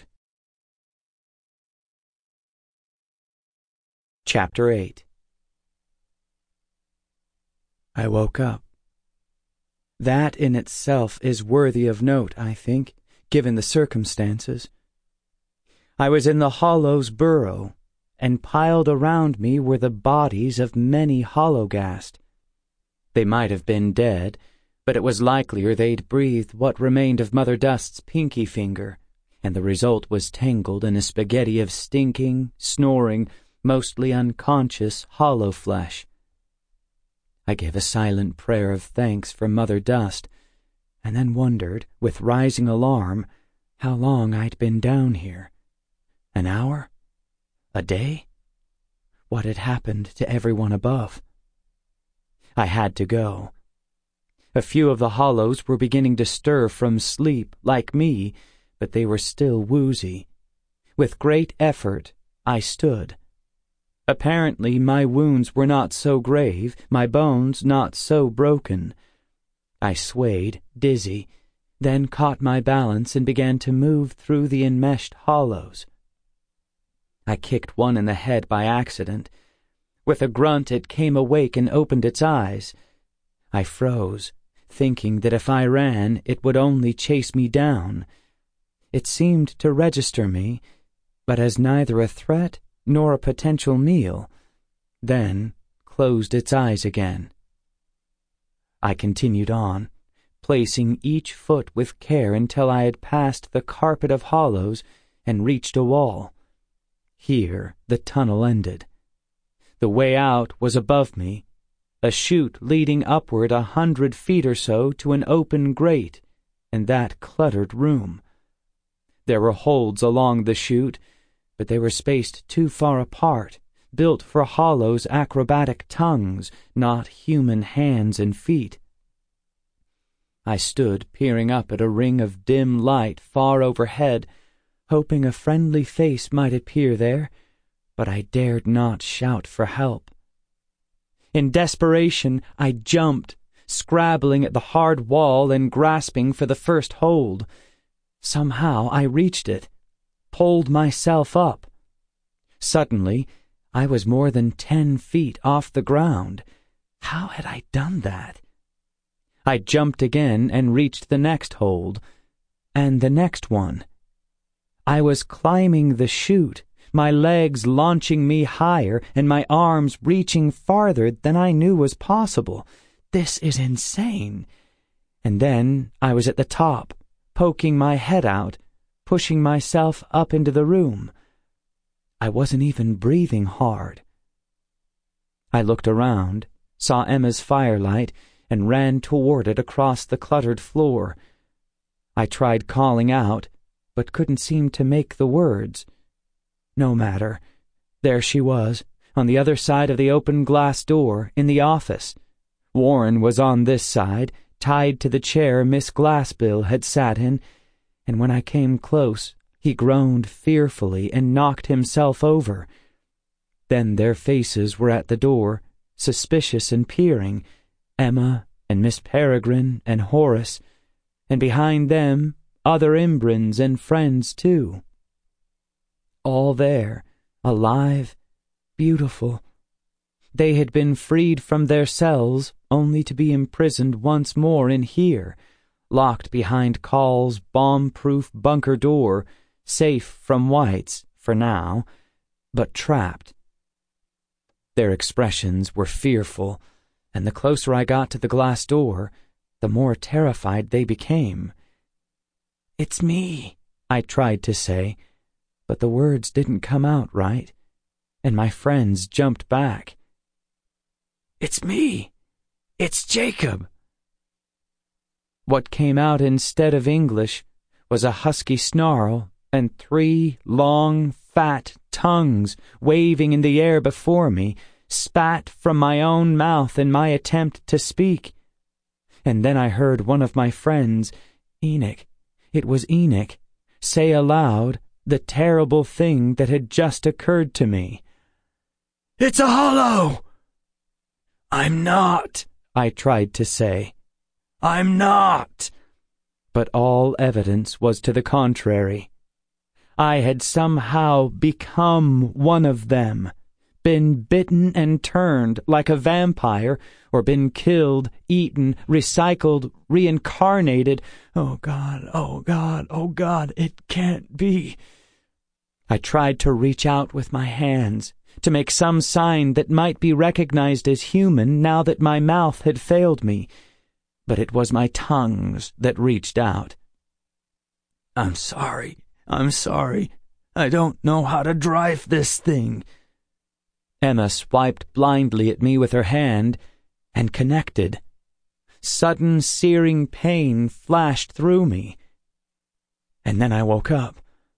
Chapter 8. I woke up. That in itself is worthy of note, I think, given the circumstances. I was in the hollow's burrow, and piled around me were the bodies of many Hologhast. They might have been dead, but it was likelier they'd breathed what remained of Mother Dust's pinky finger, and the result was tangled in a spaghetti of stinking, snoring, mostly unconscious hollow flesh. I gave a silent prayer of thanks for Mother Dust, and then wondered, with rising alarm, how long I'd been down here. An hour? A day? What had happened to everyone above? I had to go. A few of the hollows were beginning to stir from sleep, like me, but they were still woozy. With great effort, I stood. Apparently my wounds were not so grave, my bones not so broken. I swayed, dizzy, then caught my balance and began to move through the enmeshed hollows. I kicked one in the head by accident. With a grunt it came awake and opened its eyes. I froze, thinking that if I ran it would only chase me down. It seemed to register me, but as neither a threat nor a potential meal, then closed its eyes again. I continued on, placing each foot with care until I had passed the carpet of hollows and reached a wall. Here the tunnel ended. The way out was above me, a chute leading upward 100 feet or so to an open grate in that cluttered room. There were holds along the chute, but they were spaced too far apart, built for hollows' acrobatic tongues, not human hands and feet. I stood peering up at a ring of dim light far overhead, hoping a friendly face might appear there, but I dared not shout for help. In desperation, I jumped, scrabbling at the hard wall and grasping for the first hold. Somehow I reached it, pulled myself up. Suddenly, I was more than 10 feet off the ground. How had I done that? I jumped again and reached the next hold, and the next one. I was climbing the chute, my legs launching me higher and my arms reaching farther than I knew was possible. This is insane. And then I was at the top, poking my head out, pushing myself up into the room. I wasn't even breathing hard. I looked around, saw Emma's firelight, and ran toward it across the cluttered floor. I tried calling out, but couldn't seem to make the words. No matter. There she was, on the other side of the open glass door, in the office. Warren was on this side, tied to the chair Miss Glassbill had sat in, and when I came close, he groaned fearfully and knocked himself over. Then their faces were at the door, suspicious and peering, Emma and Miss Peregrine and Horace, and behind them other Imbrans and friends too. All there, alive beautiful. They had been freed from their cells only to be imprisoned once more in here, locked behind Call's bomb-proof bunker door, safe from whites, for now, but trapped. Their expressions were fearful, and the closer I got to the glass door, the more terrified they became. "It's me," I tried to say, but the words didn't come out right, and my friends jumped back. "It's me. It's Jacob." What came out instead of English was a husky snarl and 3 long, fat tongues waving in the air before me, spat from my own mouth in my attempt to speak. And then I heard one of my friends, Enoch, it was Enoch, say aloud the terrible thing that had just occurred to me. "It's a hollow!" "I'm not," I tried to say. "I'm not." But all evidence was to the contrary. I had somehow become one of them, been bitten and turned like a vampire, or been killed, eaten, recycled, reincarnated. Oh God, oh God, oh God, it can't be. I tried to reach out with my hands, to make some sign that might be recognized as human now that my mouth had failed me, but it was my tongues that reached out. I'm sorry. I don't know how to drive this thing." Emma swiped blindly at me with her hand and connected. Sudden searing pain flashed through me. And then I woke up.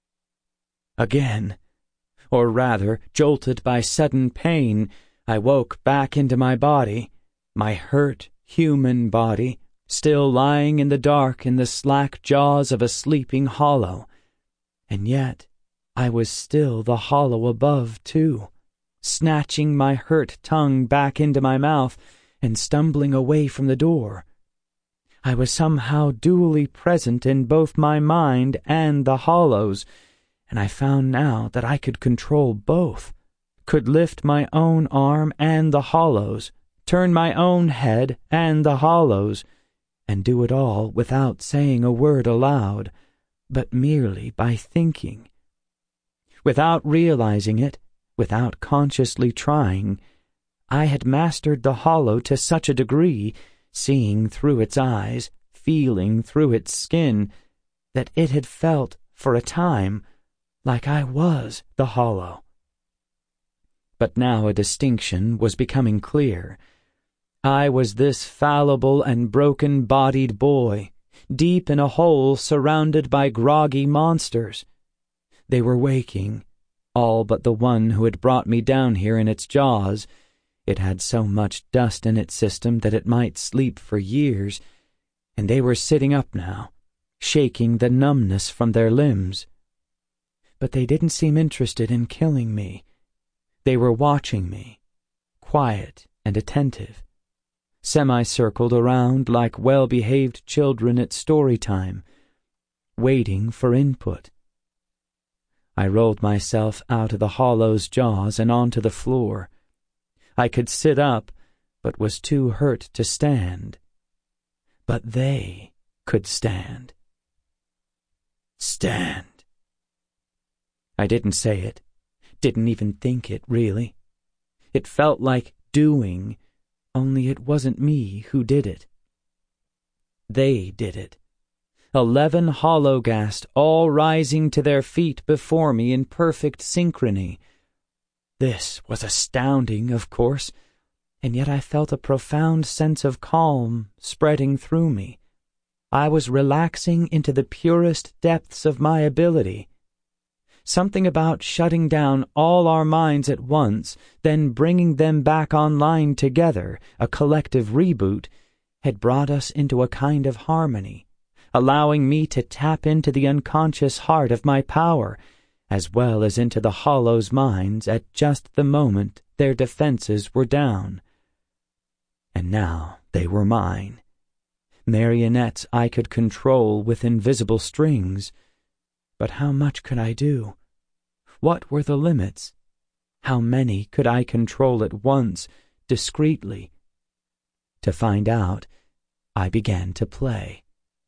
Again. Or rather, jolted by sudden pain, I woke back into my body, my hurt human body, still lying in the dark in the slack jaws of a sleeping hollow. And yet I was still the hollow above, too, snatching my hurt tongue back into my mouth and stumbling away from the door. I was somehow dually present in both my mind and the hollows, and I found now that I could control both, could lift my own arm and the hollows, turn my own head and the hollows, and do it all without saying a word aloud, but merely by thinking. Without realizing it, without consciously trying, I had mastered the hollow to such a degree, seeing through its eyes, feeling through its skin, that it had felt, for a time, like I was the hollow. But now a distinction was becoming clear. I was this fallible and broken-bodied boy, deep in a hole surrounded by groggy monsters. They were waking, all but the one who had brought me down here in its jaws. It had so much dust in its system that it might sleep for years, and they were sitting up now, shaking the numbness from their limbs. But they didn't seem interested in killing me. They were watching me, quiet and attentive, semicircled around like well-behaved children at story time, waiting for input. I rolled myself out of the hollow's jaws and onto the floor. I could sit up, but was too hurt to stand. But they could stand. Stand. I didn't say it, didn't even think it, really. It felt like doing, only it wasn't me who did it. They did it. 11 Hologast all rising to their feet before me in perfect synchrony. This was astounding, of course, and yet I felt a profound sense of calm spreading through me. I was relaxing into the purest depths of my ability. Something about shutting down all our minds at once, then bringing them back online together, a collective reboot, had brought us into a kind of harmony, allowing me to tap into the unconscious heart of my power, as well as into the hollow's minds at just the moment their defenses were down. And now they were mine. Marionettes I could control with invisible strings. But how much could I do? What were the limits? How many could I control at once, discreetly? To find out, I began to play.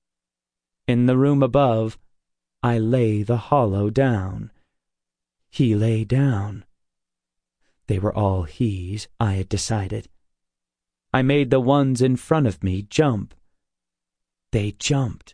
In the room above, I lay the hollow down. He lay down. They were all he's, I had decided. I made the ones in front of me jump. They jumped.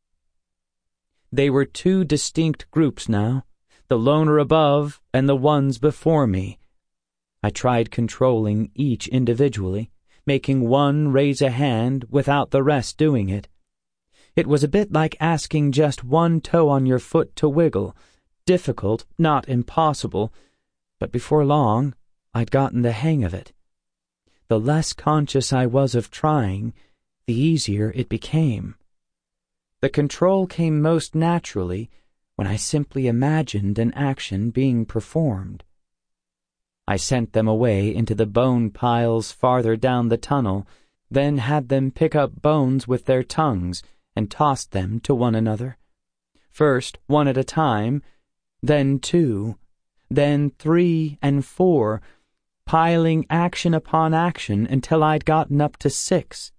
They were two distinct groups now, the loner above and the ones before me. I tried controlling each individually, making one raise a hand without the rest doing it. It was a bit like asking just one toe on your foot to wiggle, difficult, not impossible, but before long I'd gotten the hang of it. The less conscious I was of trying, the easier it became. The control came most naturally when I simply imagined an action being performed. I sent them away into the bone piles farther down the tunnel, then had them pick up bones with their tongues and tossed them to one another. First one at a time, then two, then 3 and 4, piling action upon action until I'd gotten up to 6.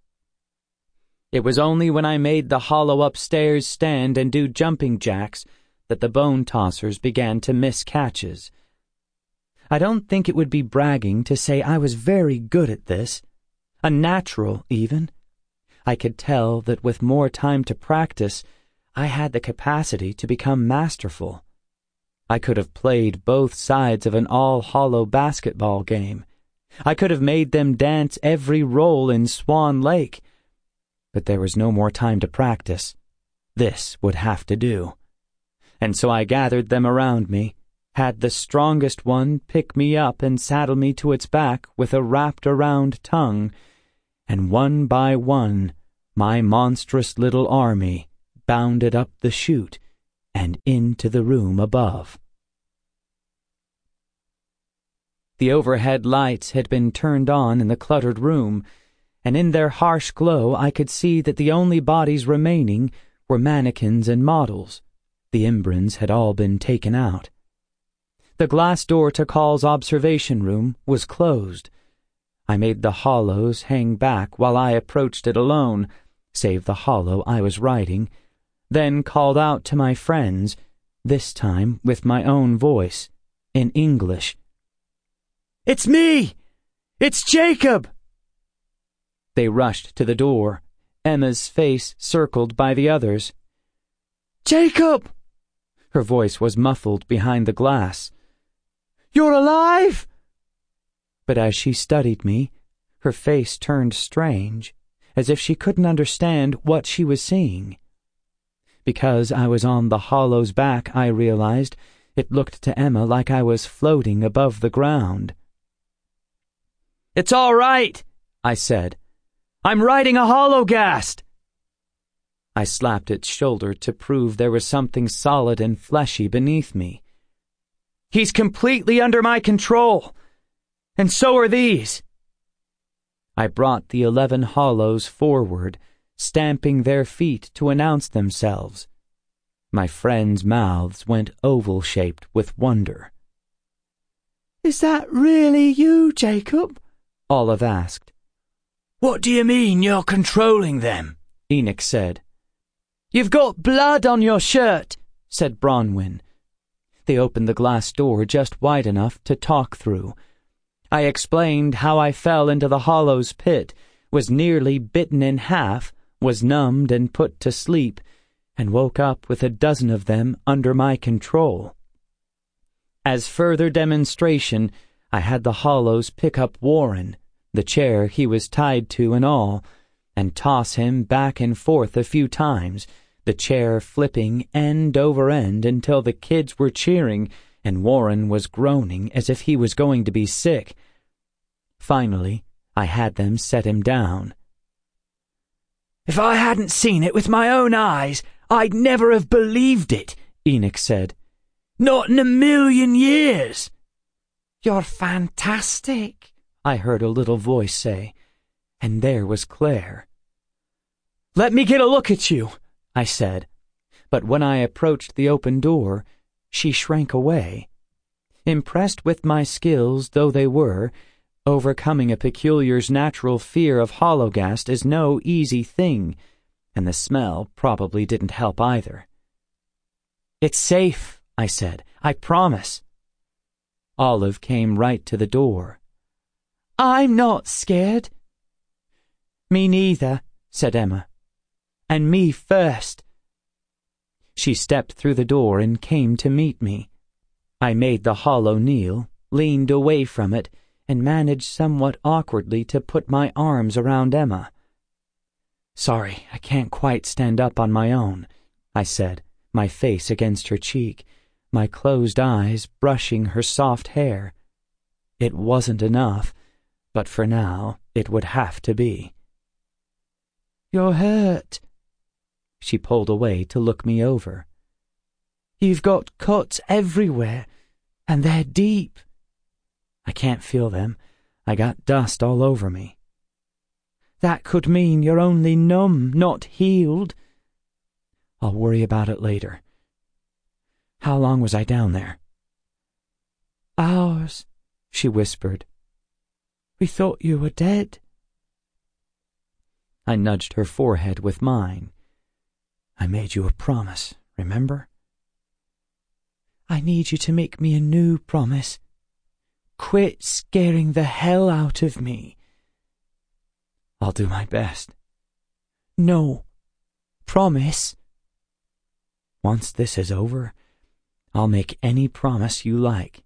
It was only when I made the hollow upstairs stand and do jumping jacks that the bone tossers began to miss catches. I don't think it would be bragging to say I was very good at this, a natural even. I could tell that with more time to practice, I had the capacity to become masterful. I could have played both sides of an all-hollow basketball game. I could have made them dance every roll in Swan Lake. But there was no more time to practice. This would have to do. And so I gathered them around me, had the strongest one pick me up and saddle me to its back with a wrapped-around tongue, and one by one, my monstrous little army bounded up the chute and into the room above. The overhead lights had been turned on in the cluttered room, and in their harsh glow I could see that the only bodies remaining were mannequins and models. The Imbrans had all been taken out. The glass door to Call's observation room was closed. I made the hollows hang back while I approached it alone, save the hollow I was riding, then called out to my friends, this time with my own voice, in English. "It's me! It's Jacob!" They rushed to the door, Emma's face circled by the others. "Jacob!" Her voice was muffled behind the glass. "You're alive!" But as she studied me, her face turned strange, as if she couldn't understand what she was seeing. Because I was on the hollow's back, I realized, it looked to Emma like I was floating above the ground. "It's all right," I said. "I'm riding a Hologhast." I slapped its shoulder to prove there was something solid and fleshy beneath me. "He's completely under my control, and so are these." I brought the 11 hollows forward, stamping their feet to announce themselves. My friends' mouths went oval-shaped with wonder. "Is that really you, Jacob?" Olive asked. "What do you mean you're controlling them?" Enoch said. "You've got blood on your shirt," said Bronwyn. They opened the glass door just wide enough to talk through. I explained how I fell into the hollow's pit, was nearly bitten in half, was numbed and put to sleep, and woke up with a dozen of them under my control. As further demonstration, I had the hollows pick up Warren, the chair he was tied to and all, and toss him back and forth a few times, the chair flipping end over end until the kids were cheering and Warren was groaning as if he was going to be sick. Finally, I had them set him down. "If I hadn't seen it with my own eyes, I'd never have believed it," Enoch said. "Not in a million years." "You're fantastic," I heard a little voice say, and there was Claire. "Let me get a look at you," I said, but when I approached the open door, she shrank away. Impressed with my skills though they were, overcoming a peculiar's natural fear of Hologhast is no easy thing, and the smell probably didn't help either. "It's safe," I said. "I promise." Olive came right to the door. "I'm not scared." "Me neither," said Emma. "And me first." She stepped through the door and came to meet me. I made the hollow kneel, leaned away from it, and managed somewhat awkwardly to put my arms around Emma. "Sorry, I can't quite stand up on my own," I said, my face against her cheek, my closed eyes brushing her soft hair. It wasn't enough, but for now it would have to be. "You're hurt." She pulled away to look me over. "You've got cuts everywhere, and they're deep." "I can't feel them. I got dust all over me." "That could mean you're only numb, not healed." "I'll worry about it later. How long was I down there?" "Hours," she whispered. "We thought you were dead." I nudged her forehead with mine. "I made you a promise, remember?" "I need you to make me a new promise. Quit scaring the hell out of me." "I'll do my best." "No. Promise." "Once this is over, I'll make any promise you like."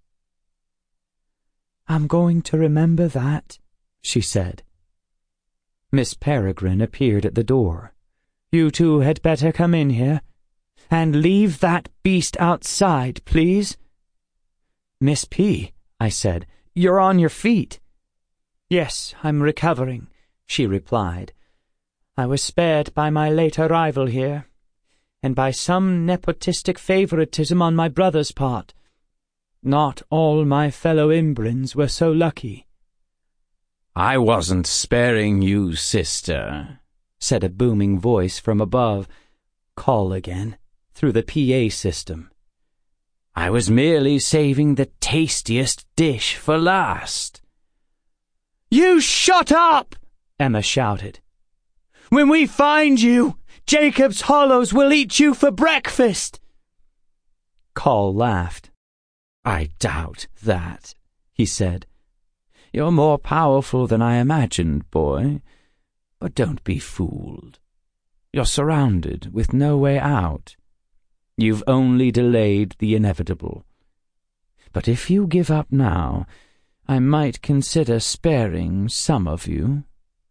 "I'm going to remember that," she said. Miss Peregrine appeared at the door. "You two had better come in here. And leave that beast outside, please." "Miss P," I said, "you're on your feet." "Yes, I'm recovering," she replied. "I was spared by my late arrival here, and by some nepotistic favoritism on my brother's part. Not all my fellow Imbrins were so lucky." "I wasn't sparing you, sister," said a booming voice from above. Call again, through the PA system. "I was merely saving the tastiest dish for last." "You shut up!" Emma shouted. "When we find you, Jacob's Hollows will eat you for breakfast." Call laughed. "I doubt that," he said. "You're more powerful than I imagined, boy. But don't be fooled. You're surrounded with no way out. You've only delayed the inevitable. But if you give up now, I might consider sparing some of you."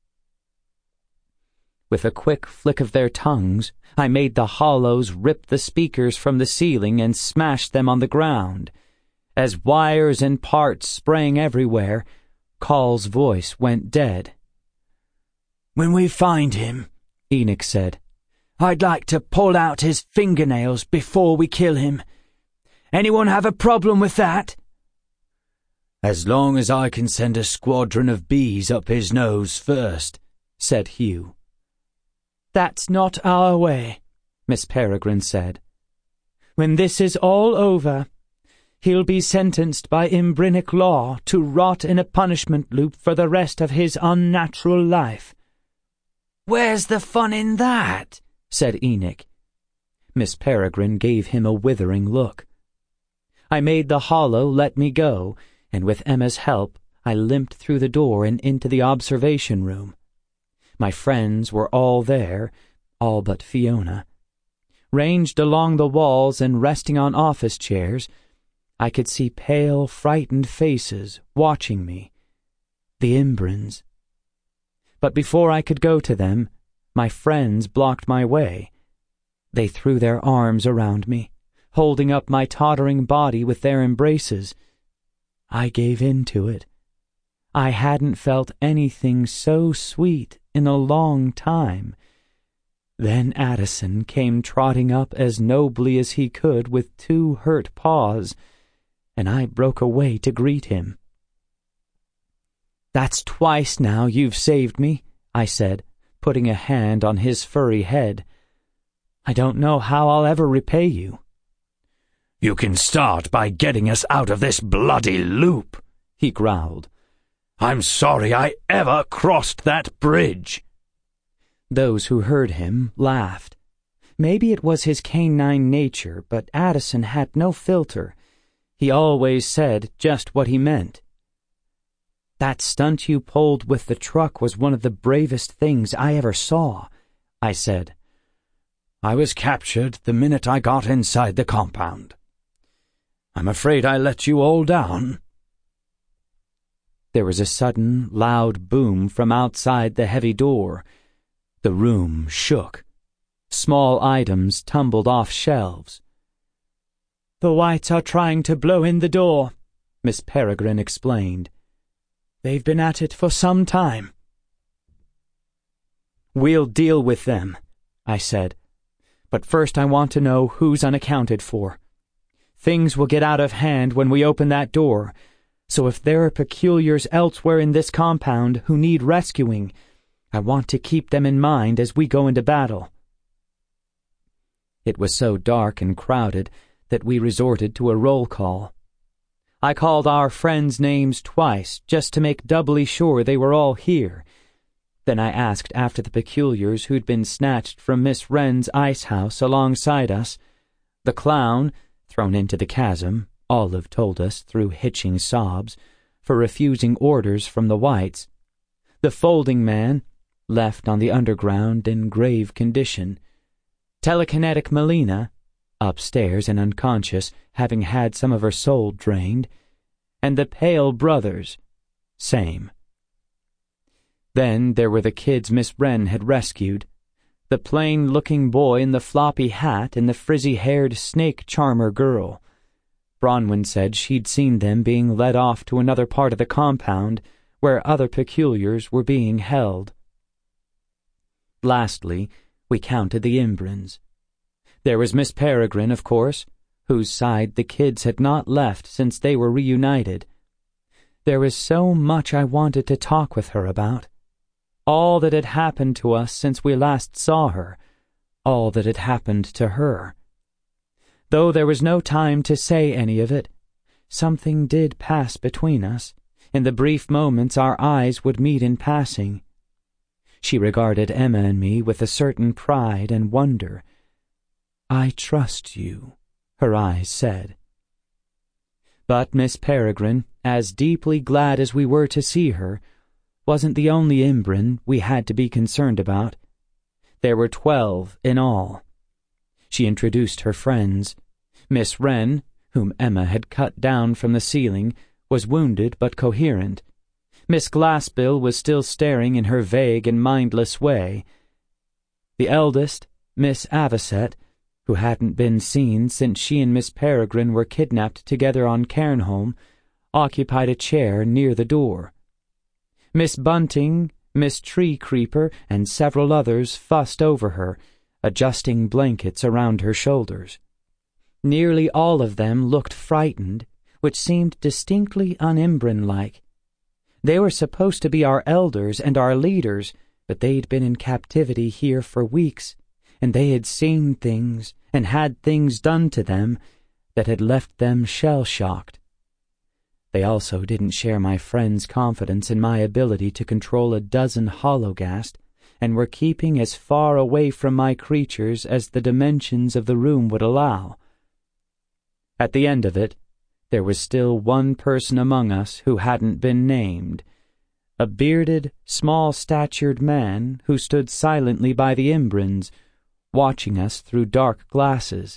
With a quick flick of their tongues, I made the Hollows rip the speakers from the ceiling and smash them on the ground. As wires and parts sprang everywhere, Call's voice went dead. "When we find him," Enoch said, "I'd like to pull out his fingernails before we kill him. Anyone have a problem with that?" "As long as I can send a squadron of bees up his nose first," said Hugh. "That's not our way," Miss Peregrine said. "When this is all over, he'll be sentenced by Imbrinic law to rot in a punishment loop for the rest of his unnatural life." "Where's the fun in that?" said Enoch. Miss Peregrine gave him a withering look. I made the Hollow let me go, and with Emma's help, I limped through the door and into the observation room. My friends were all there, all but Fiona. Ranged along the walls and resting on office chairs, I could see pale, frightened faces watching me. The Imbrins. But before I could go to them, my friends blocked my way. They threw their arms around me, holding up my tottering body with their embraces. I gave in to it. I hadn't felt anything so sweet in a long time. Then Addison came trotting up as nobly as he could with 2 hurt paws, and I broke away to greet him. "That's twice now you've saved me," I said, putting a hand on his furry head. "I don't know how I'll ever repay you." You can start by getting us out of this bloody loop, he growled. I'm sorry I ever crossed that bridge. Those who heard him laughed. Maybe it was his canine nature, but Addison had no filter. He always said just what he meant. That stunt you pulled with the truck was one of the bravest things I ever saw, I said. I was captured the minute I got inside the compound. I'm afraid I let you all down. There was a sudden, loud boom from outside the heavy door. The room shook. Small items tumbled off shelves. "The Whites are trying to blow in the door," Miss Peregrine explained. "They've been at it for some time." "We'll deal with them," I said. "But first I want to know who's unaccounted for. Things will get out of hand when we open that door, so if there are peculiars elsewhere in this compound who need rescuing, I want to keep them in mind as we go into battle." It was so dark and crowded that we resorted to a roll call. I called our friends' names twice just to make doubly sure they were all here. Then I asked after the peculiars who'd been snatched from Miss Wren's ice house alongside us. The clown, thrown into the chasm, Olive told us through hitching sobs, for refusing orders from the Whites. The folding man, left on the underground in grave condition. Telekinetic Melina, upstairs and unconscious, having had some of her soul drained. And the Pale brothers, same. Then there were the kids Miss Wren had rescued. The plain-looking boy in the floppy hat and the frizzy-haired snake charmer girl. Bronwyn said she'd seen them being led off to another part of the compound where other peculiars were being held. Lastly, we counted the Imbrans. There was Miss Peregrine, of course, whose side the kids had not left since they were reunited. There was so much I wanted to talk with her about. All that had happened to us since we last saw her, all that had happened to her. Though there was no time to say any of it, something did pass between us, in the brief moments our eyes would meet in passing. She regarded Emma and me with a certain pride and wonder. "I trust you," her eyes said. But Miss Peregrine, as deeply glad as we were to see her, wasn't the only Imbran we had to be concerned about. There were 12 in all. She introduced her friends. Miss Wren, whom Emma had cut down from the ceiling, was wounded but coherent. Miss Glassbill was still staring in her vague and mindless way. The eldest, Miss Avocet, who hadn't been seen since she and Miss Peregrine were kidnapped together on Cairnholm, occupied a chair near the door. Miss Bunting, Miss Tree Creeper, and several others fussed over her, adjusting blankets around her shoulders. Nearly all of them looked frightened, which seemed distinctly un-Imbran-like. They were supposed to be our elders and our leaders, but they'd been in captivity here for weeks, and they had seen things and had things done to them that had left them shell-shocked. They also didn't share my friend's confidence in my ability to control a dozen Hologast, and were keeping as far away from my creatures as the dimensions of the room would allow. At the end of it, there was still one person among us who hadn't been named, a bearded, small-statured man who stood silently by the Imbrans, watching us through dark glasses.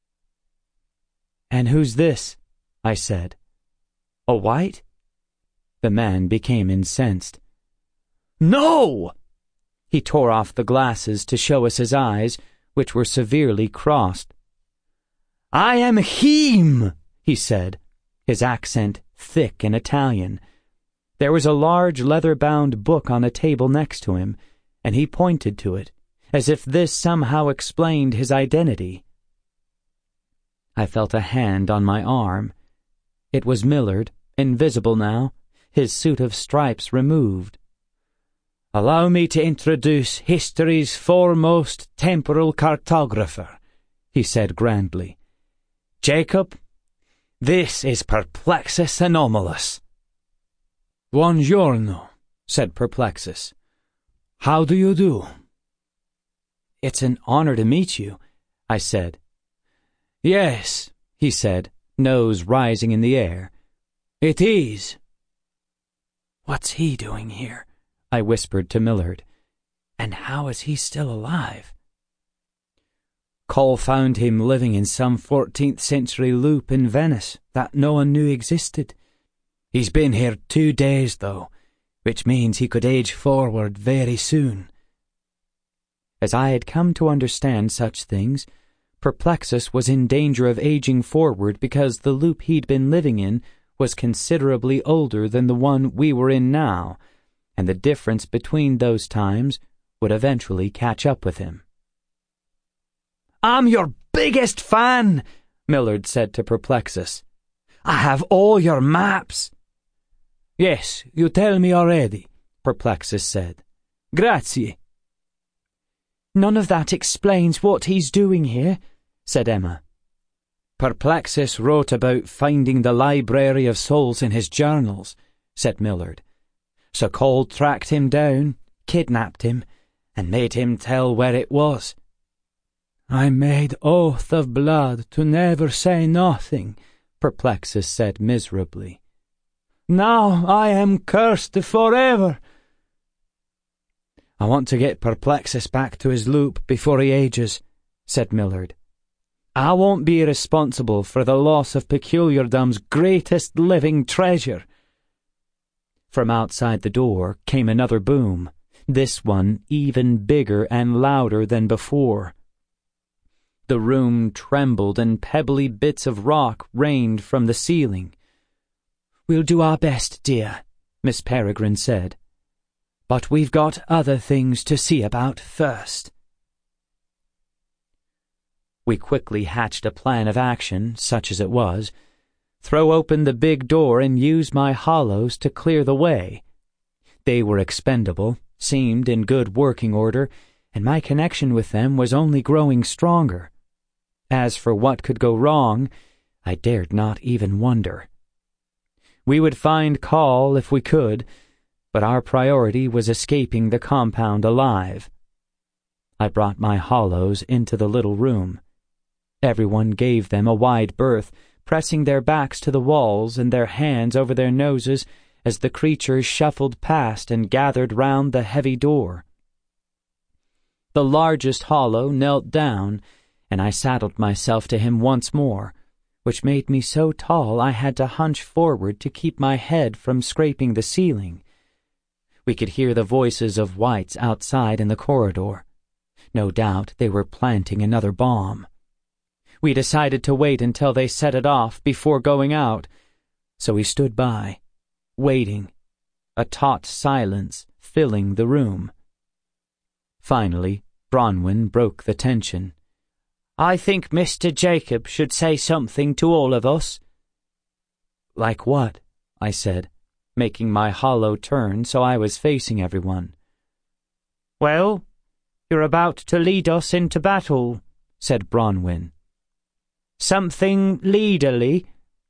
"And who's this?" I said. "A White?" The man became incensed. "No!" He tore off the glasses to show us his eyes, which were severely crossed. "I am him," he said, his accent thick and Italian. There was a large leather-bound book on a table next to him, and he pointed to it, as if this somehow explained his identity. I felt a hand on my arm. It was Millard, invisible now, his suit of stripes removed. "Allow me to introduce history's foremost temporal cartographer," he said grandly. Jacob, this is Perplexus Anomalous." "Buongiorno," said Perplexus. "How do you do?" "It's an honor to meet you," I said. "Yes," he said, nose rising in the air. "It is." "What's he doing here?" I whispered to Millard. "And how is he still alive?" "Cole found him living in some 14th century loop in Venice that no one knew existed. He's been here 2 days, though, which means he could age forward very soon." As I had come to understand such things, Perplexus was in danger of aging forward because the loop he'd been living in was considerably older than the one we were in now, and the difference between those times would eventually catch up with him. "I'm your biggest fan," Millard said to Perplexus. "I have all your maps." "Yes, you tell me already," Perplexus said. "Grazie." "None of that explains what he's doing here," said Emma. "Perplexus wrote about finding the Library of Souls in his journals," said Millard. "So Cole tracked him down, kidnapped him, and made him tell where it was." "I made oath of blood to never say nothing," Perplexus said miserably. "Now I am cursed forever." "I want to get Perplexus back to his loop before he ages," said Millard. "I won't be responsible for the loss of Peculiardom's greatest living treasure." From outside the door came another boom, this one even bigger and louder than before. The room trembled and pebbly bits of rock rained from the ceiling. "We'll do our best, dear," Miss Peregrine said. "But we've got other things to see about first." We quickly hatched a plan of action, such as it was: throw open the big door and use my hollows to clear the way. They were expendable, seemed in good working order, and my connection with them was only growing stronger. As for what could go wrong, I dared not even wonder. We would find Call if we could, but our priority was escaping the compound alive. I brought my hollows into the little room. Everyone gave them a wide berth, pressing their backs to the walls and their hands over their noses as the creatures shuffled past and gathered round the heavy door. The largest hollow knelt down, and I saddled myself to him once more, which made me so tall I had to hunch forward to keep my head from scraping the ceiling. We could hear the voices of whites outside in the corridor. No doubt they were planting another bomb. We decided to wait until they set it off before going out, so we stood by, waiting, a taut silence filling the room. Finally, Bronwyn broke the tension. "I think Mr. Jacob should say something to all of us." "Like what?" I said, making my hollow turn so I was facing everyone. "Well, you're about to lead us into battle," said Bronwyn. "Something leaderly."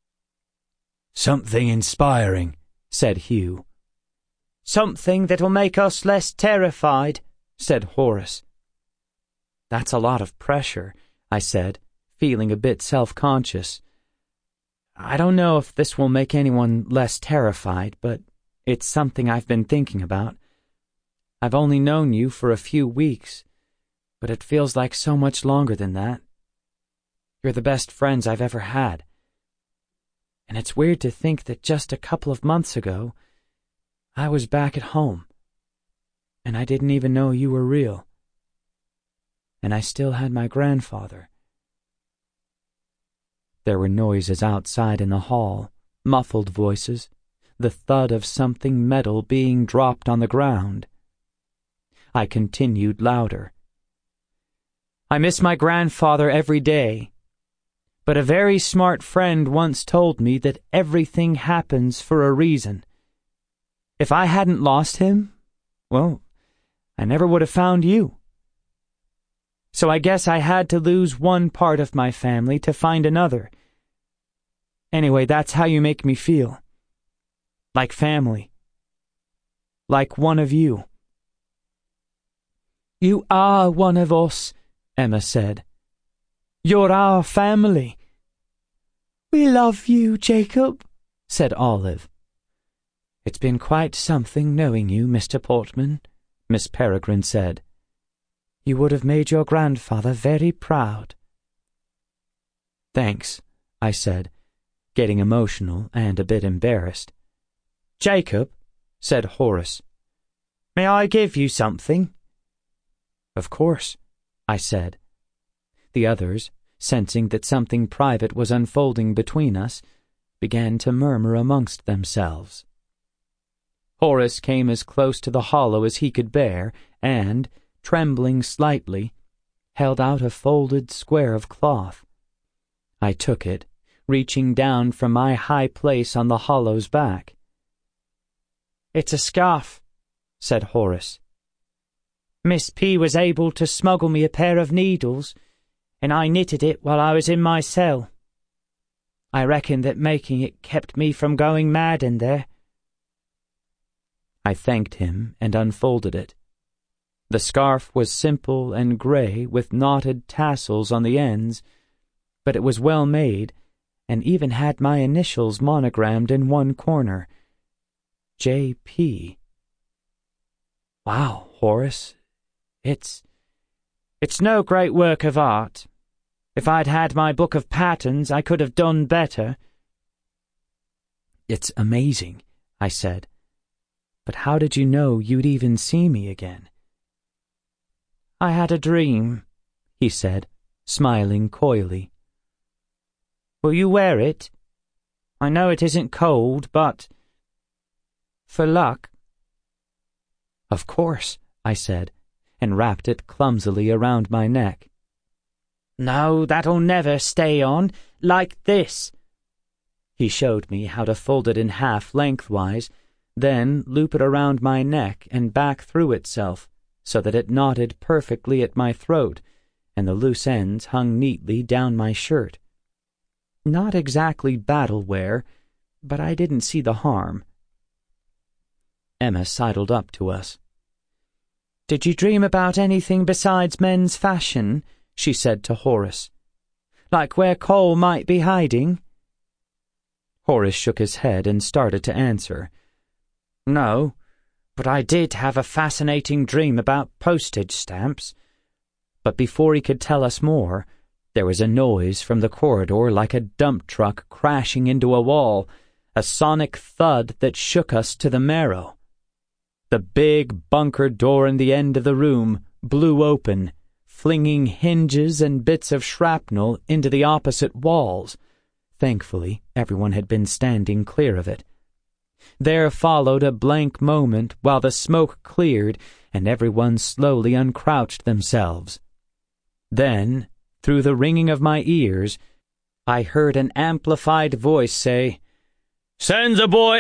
"Something inspiring," said Hugh. "Something that'll make us less terrified," said Horace. "That's a lot of pressure," I said, feeling a bit self-conscious. "I don't know if this will make anyone less terrified, but it's something I've been thinking about. I've only known you for a few weeks, but it feels like so much longer than that. You're the best friends I've ever had. And it's weird to think that just a couple of months ago, I was back at home, and I didn't even know you were real. And I still had my grandfather." There were noises outside in the hall, muffled voices, the thud of something metal being dropped on the ground. I continued louder. "I miss my grandfather every day. But a very smart friend once told me that everything happens for a reason. If I hadn't lost him, well, I never would have found you. So I guess I had to lose one part of my family to find another, Anyway, that's how you make me feel. Like family. Like one of you. You are one of us, Emma said. You're our family. We love you, Jacob, said Olive. It's been quite something knowing you, Mr. Portman, Miss Peregrine said. You would have made your grandfather very proud. Thanks, I said, getting emotional and a bit embarrassed. Jacob, said Horace, may I give you something? Of course, I said. The others, sensing that something private was unfolding between us, began to murmur amongst themselves. Horace came as close to the hollow as he could bear, and, trembling slightly, held out a folded square of cloth. I took it, reaching down from my high place on the hollow's back. It's a scarf, said Horace. Miss P. was able to smuggle me a pair of needles, and I knitted it while I was in my cell. I reckon that making it kept me from going mad in there. I thanked him and unfolded it. The scarf was simple and grey with knotted tassels on the ends, but it was well made and even had my initials monogrammed in one corner. J.P. Wow, Horace. It's no great work of art. If I'd had my book of patterns, I could have done better. It's amazing, I said. But how did you know you'd even see me again? I had a dream, he said, smiling coyly. Will you wear it? I know it isn't cold, but for luck. Of course, I said, and wrapped it clumsily around my neck. No, that'll never stay on, like this. He showed me how to fold it in half lengthwise, then loop it around my neck and back through itself, so that it knotted perfectly at my throat, and the loose ends hung neatly down my shirt. Not exactly battle wear, but I didn't see the harm. Emma sidled up to us. Did you dream about anything besides men's fashion? She said to Horace. Like where Cole might be hiding? Horace shook his head and started to answer. No, but I did have a fascinating dream about postage stamps. But before he could tell us more, there was a noise from the corridor like a dump truck crashing into a wall, a sonic thud that shook us to the marrow. The big bunker door in the end of the room blew open, flinging hinges and bits of shrapnel into the opposite walls. Thankfully, everyone had been standing clear of it. There followed a blank moment while the smoke cleared and everyone slowly uncrouched themselves. Then, through the ringing of my ears, I heard an amplified voice say, "Send the boy